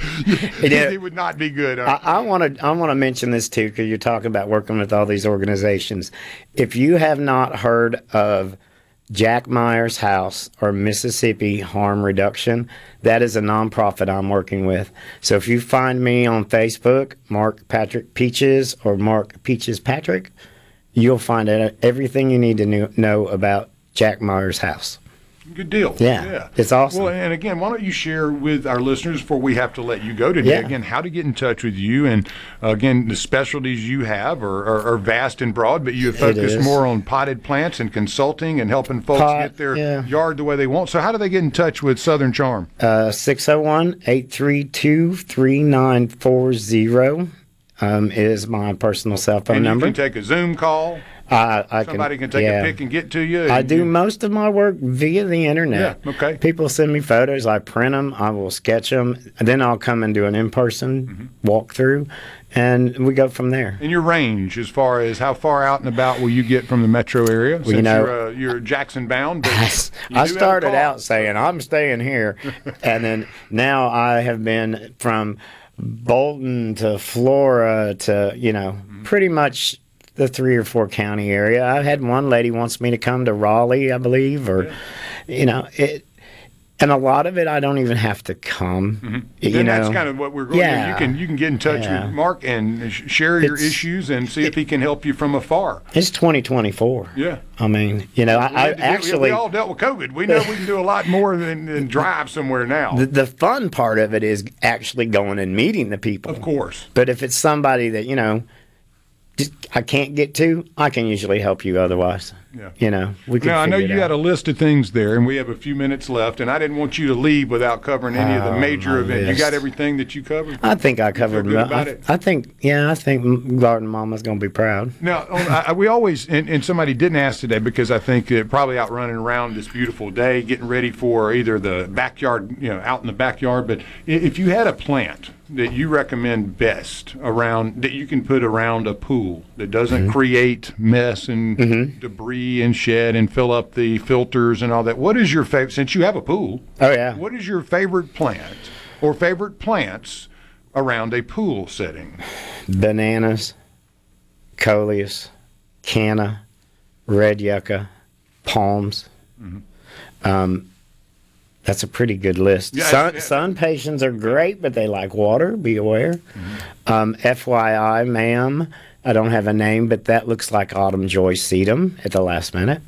it, it would not be good. I want to I want to mention this too because you're talking about working with all these organizations. If you have not heard of Jack Myers House or Mississippi Harm Reduction, that is a nonprofit I'm working with. So if you find me on Facebook, Mark Patrick Peaches or Mark Peaches Patrick, you'll find out everything you need to knew, know about Jack Myers House. Good deal. Yeah, it's awesome. Well, and again, why don't you share with our listeners before we have to let you go today, Yeah. again, how to get in touch with you, and uh, again, the specialties you have are, are, are vast and broad, but you focus is. more on potted plants and consulting and helping folks Pot, get their yeah. yard the way they want. So how do they get in touch with Southern Charm? Uh, six oh one, eight three two, three nine four zero um, is my personal cell phone and number. you can take a Zoom call. I, I Somebody can, can take yeah. a pic and get to you. I and do you- most of my work via the internet. Yeah, okay. People send me photos. I print them. I will sketch them. And then I'll come and do an in-person Mm-hmm. walkthrough, and we go from there. And your range, as far as how far out and about will you get from the metro area? Since you know- you're, uh, you're Jackson bound. but you I do have a started car. out saying I'm staying here, and then now I have been from Bolton to Flora to you know Mm-hmm. pretty much the three or four county area. I had one lady wants me to come to Raleigh, I believe, or you know it. And a lot of it, I don't even have to come. You Then know, that's kind of what we're going. Yeah. You can you can get in touch Yeah. with Mark and sh- share your It's- issues and see if he can help you from afar. It's twenty twenty-four. Yeah. I mean, you know, I, I We- we- actually we all dealt with COVID. We know we can do a lot more than, than drive somewhere now. the, the fun part of it is actually going and meeting the people. Of course. But if it's somebody that, you know, just, I can't get to, I can usually help you otherwise. Yeah. You know, we can Now I know figure it you out. had a list of things there, and we have a few minutes left. And I didn't want you to leave without covering any of the Oh, major my events. You list. got everything that you covered. I think I covered good mo- about I, it? I think, yeah, I think Garden Mama's going to be proud. Now, on, I, we always, and, and somebody didn't ask today because I think it probably out running around this beautiful day, getting ready for either the backyard, you know, out in the backyard. But i- if you had a plant that you recommend best around that you can put around a pool that doesn't mm-hmm. create mess and mm-hmm. debris and shed and fill up the filters and all that? What is your favorite, since you have a pool? Oh, yeah. What is your favorite plant or favorite plants around a pool setting? Bananas, coleus, canna, red yucca, palms. Mm-hmm. Um, that's a pretty good list. Yeah, sun, yeah. sun patients are great, but they like water. Be aware. Mm-hmm. Um, F Y I, ma'am, I don't have a name, but that looks like autumn joy sedum at the last minute.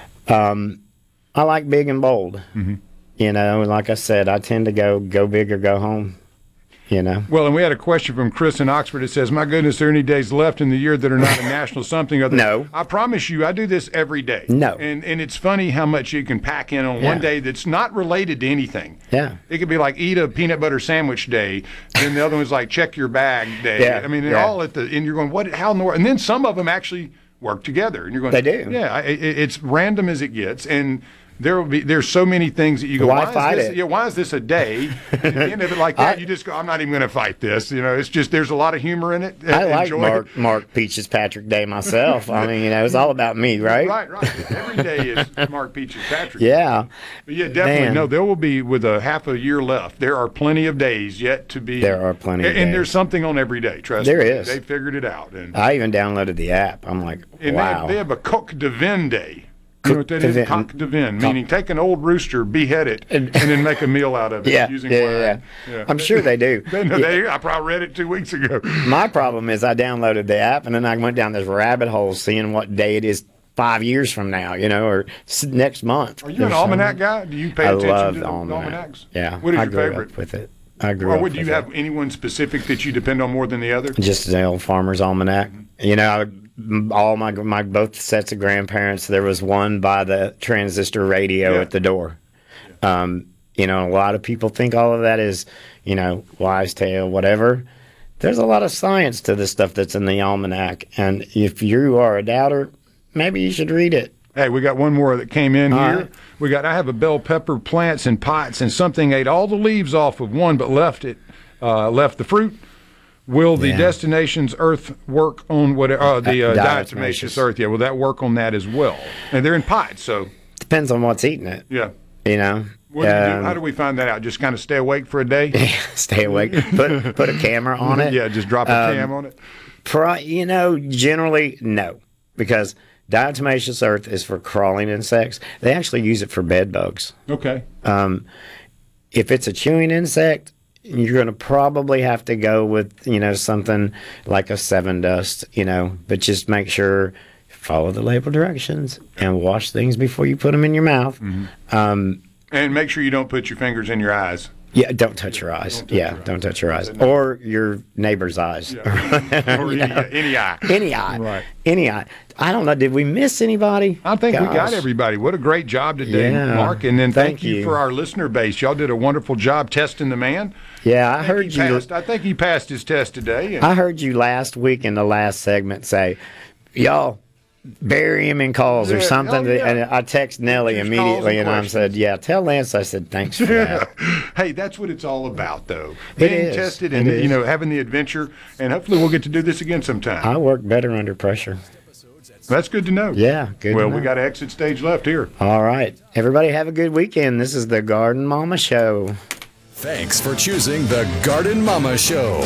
Um, I like big and bold. Mm-hmm. You know, and like I said, I tend to go go big or go home. You know. Well, and we had a question from Chris in Oxford. It says, "My goodness, are there any days left in the year that are not a national something other?" No. I promise you, I do this every day. No. And and it's funny how much you can pack in on Yeah. one day that's not related to anything. Yeah. It could be like eat a peanut butter sandwich day, then the other one's like check your bag day. Yeah. I mean, they're Yeah. all at the and you're going, what? How in the world? And then some of them actually work together, and you're going, They do. Yeah. I- It, it's random as it gets, and. There will be. There's so many things that you go. Why Why, fight is this? it? Yeah, why is this a day? At the end of it, like that, I- you just go. I'm not even going to fight this. You know, it's just there's a lot of humor in it. I like Enjoy Mark it. Mark Peach's Patrick Day myself. I mean, you know, it's all about me, right? Right, right. Every day is Mark Peach's Patrick. Yeah. But yeah, definitely. Man. No, there will be with a half a year left. There are plenty of days yet to be. There are plenty of and, and days. there's something on every day. Trust There me. is. They figured it out. And, I even downloaded the app. I'm like, and wow. they, have, they have a coq de vin day. You know what that de is? vin. Coq de vin, meaning take an old rooster, behead it, and then make a meal out of it Yeah, using yeah, wine. yeah, yeah. I'm sure they do. They know Yeah. they, I probably read it two weeks ago. My problem is I downloaded the app and then I went down this rabbit hole seeing what day it is five years from now, you know, or s- next month. Are you an almanac guy? Do you pay I attention love to the the almanac. almanacs? Yeah. What is I your grew favorite? up with it. I grew Or up what, do with you it. have anyone specific that you depend on more than the other? Just the old Farmer's Almanac. You know, I, all my my both sets of grandparents. There was one by the transistor radio Yeah. at the door. Um, you know, a lot of people think all of that is, you know, wise tale, whatever. There's a lot of science to the stuff that's in the almanac, and if you are a doubter, maybe you should read it. Hey, we got one more that came in All here. right. We got. I have a bell pepper plants in pots, and something ate all the leaves off of one, but left it, uh, left the fruit. Will the Yeah. Destinations Earth work on what? Uh, the uh, Uh, diatomaceous diatomaceous. Earth. Yeah, will that work on that as well? And they're in pots, so Depends on what's eating it. yeah. You know. What do you do? Um, How do we find that out? Just kind of stay awake for a day. Stay awake. Put put a camera on it. Yeah, just drop a Um, cam on it. Pro, you know, generally no, because diatomaceous earth is for crawling insects. They actually use it for bed bugs. Okay. Um, if it's a chewing insect, you're going to probably have to go with, you know, something like a seven dust, you know, but just make sure follow the label directions and wash things before you put them in your mouth. Um, And make sure you don't put your fingers in your eyes. yeah, don't touch your eyes. yeah, don't touch your eyes. Or your neighbor's eyes. Or You any, know? any eye. Any eye. Right. Any eye. I don't know. Did we miss anybody? I think we got Gosh. everybody. What a great job today, Yeah. Mark. And then thank, Thank you you. for our listener base. Y'all did a wonderful job testing the man. Yeah, I think heard he you. Passed, I think he passed his test today. And I heard you last week in the last segment say, y'all, bury him in calls Yeah. or something. Oh, yeah. And I text Nellie Just calls immediately and and I questions. said, yeah, tell Lance I said, thanks for that. Hey, that's what it's all about, though. It Being is. tested It and is. you know having the adventure, and hopefully we'll get to do this again sometime. I work better under pressure. That's good to know. Yeah, good to Well, we know. got exit stage left here. All right. Everybody have a good weekend. This is the Garden Mama Show. Thanks for choosing the Garden Mama Show.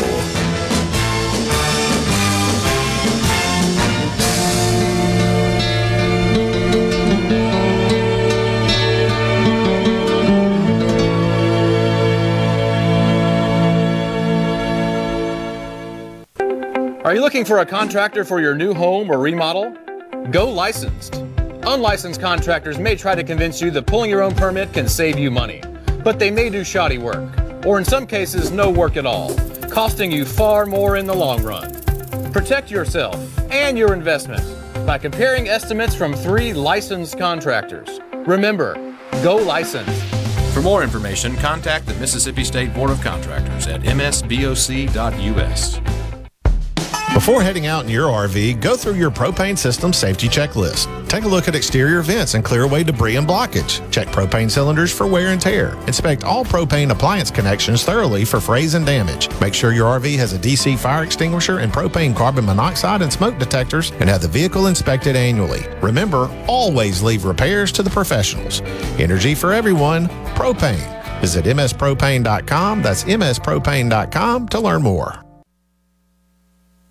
Are you looking for a contractor for your new home or remodel? Go licensed. Unlicensed contractors may try to convince you that pulling your own permit can save you money, but they may do shoddy work, or in some cases, no work at all, costing you far more in the long run. Protect yourself and your investment by comparing estimates from three licensed contractors. Remember, go licensed. For more information, contact the Mississippi State Board of Contractors at m s b o c dot u s. Before heading out in your R V, go through your propane system safety checklist. Take a look at exterior vents and clear away debris and blockage. Check propane cylinders for wear and tear. Inspect all propane appliance connections thoroughly for frays and damage. Make sure your R V has a D C fire extinguisher and propane carbon monoxide and smoke detectors, and have the vehicle inspected annually. Remember, always leave repairs to the professionals. Energy for everyone, propane. Visit m s propane dot com. That's m s propane dot com to learn more.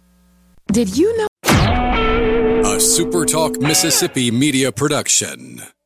Did you know? A SuperTalk Mississippi media production.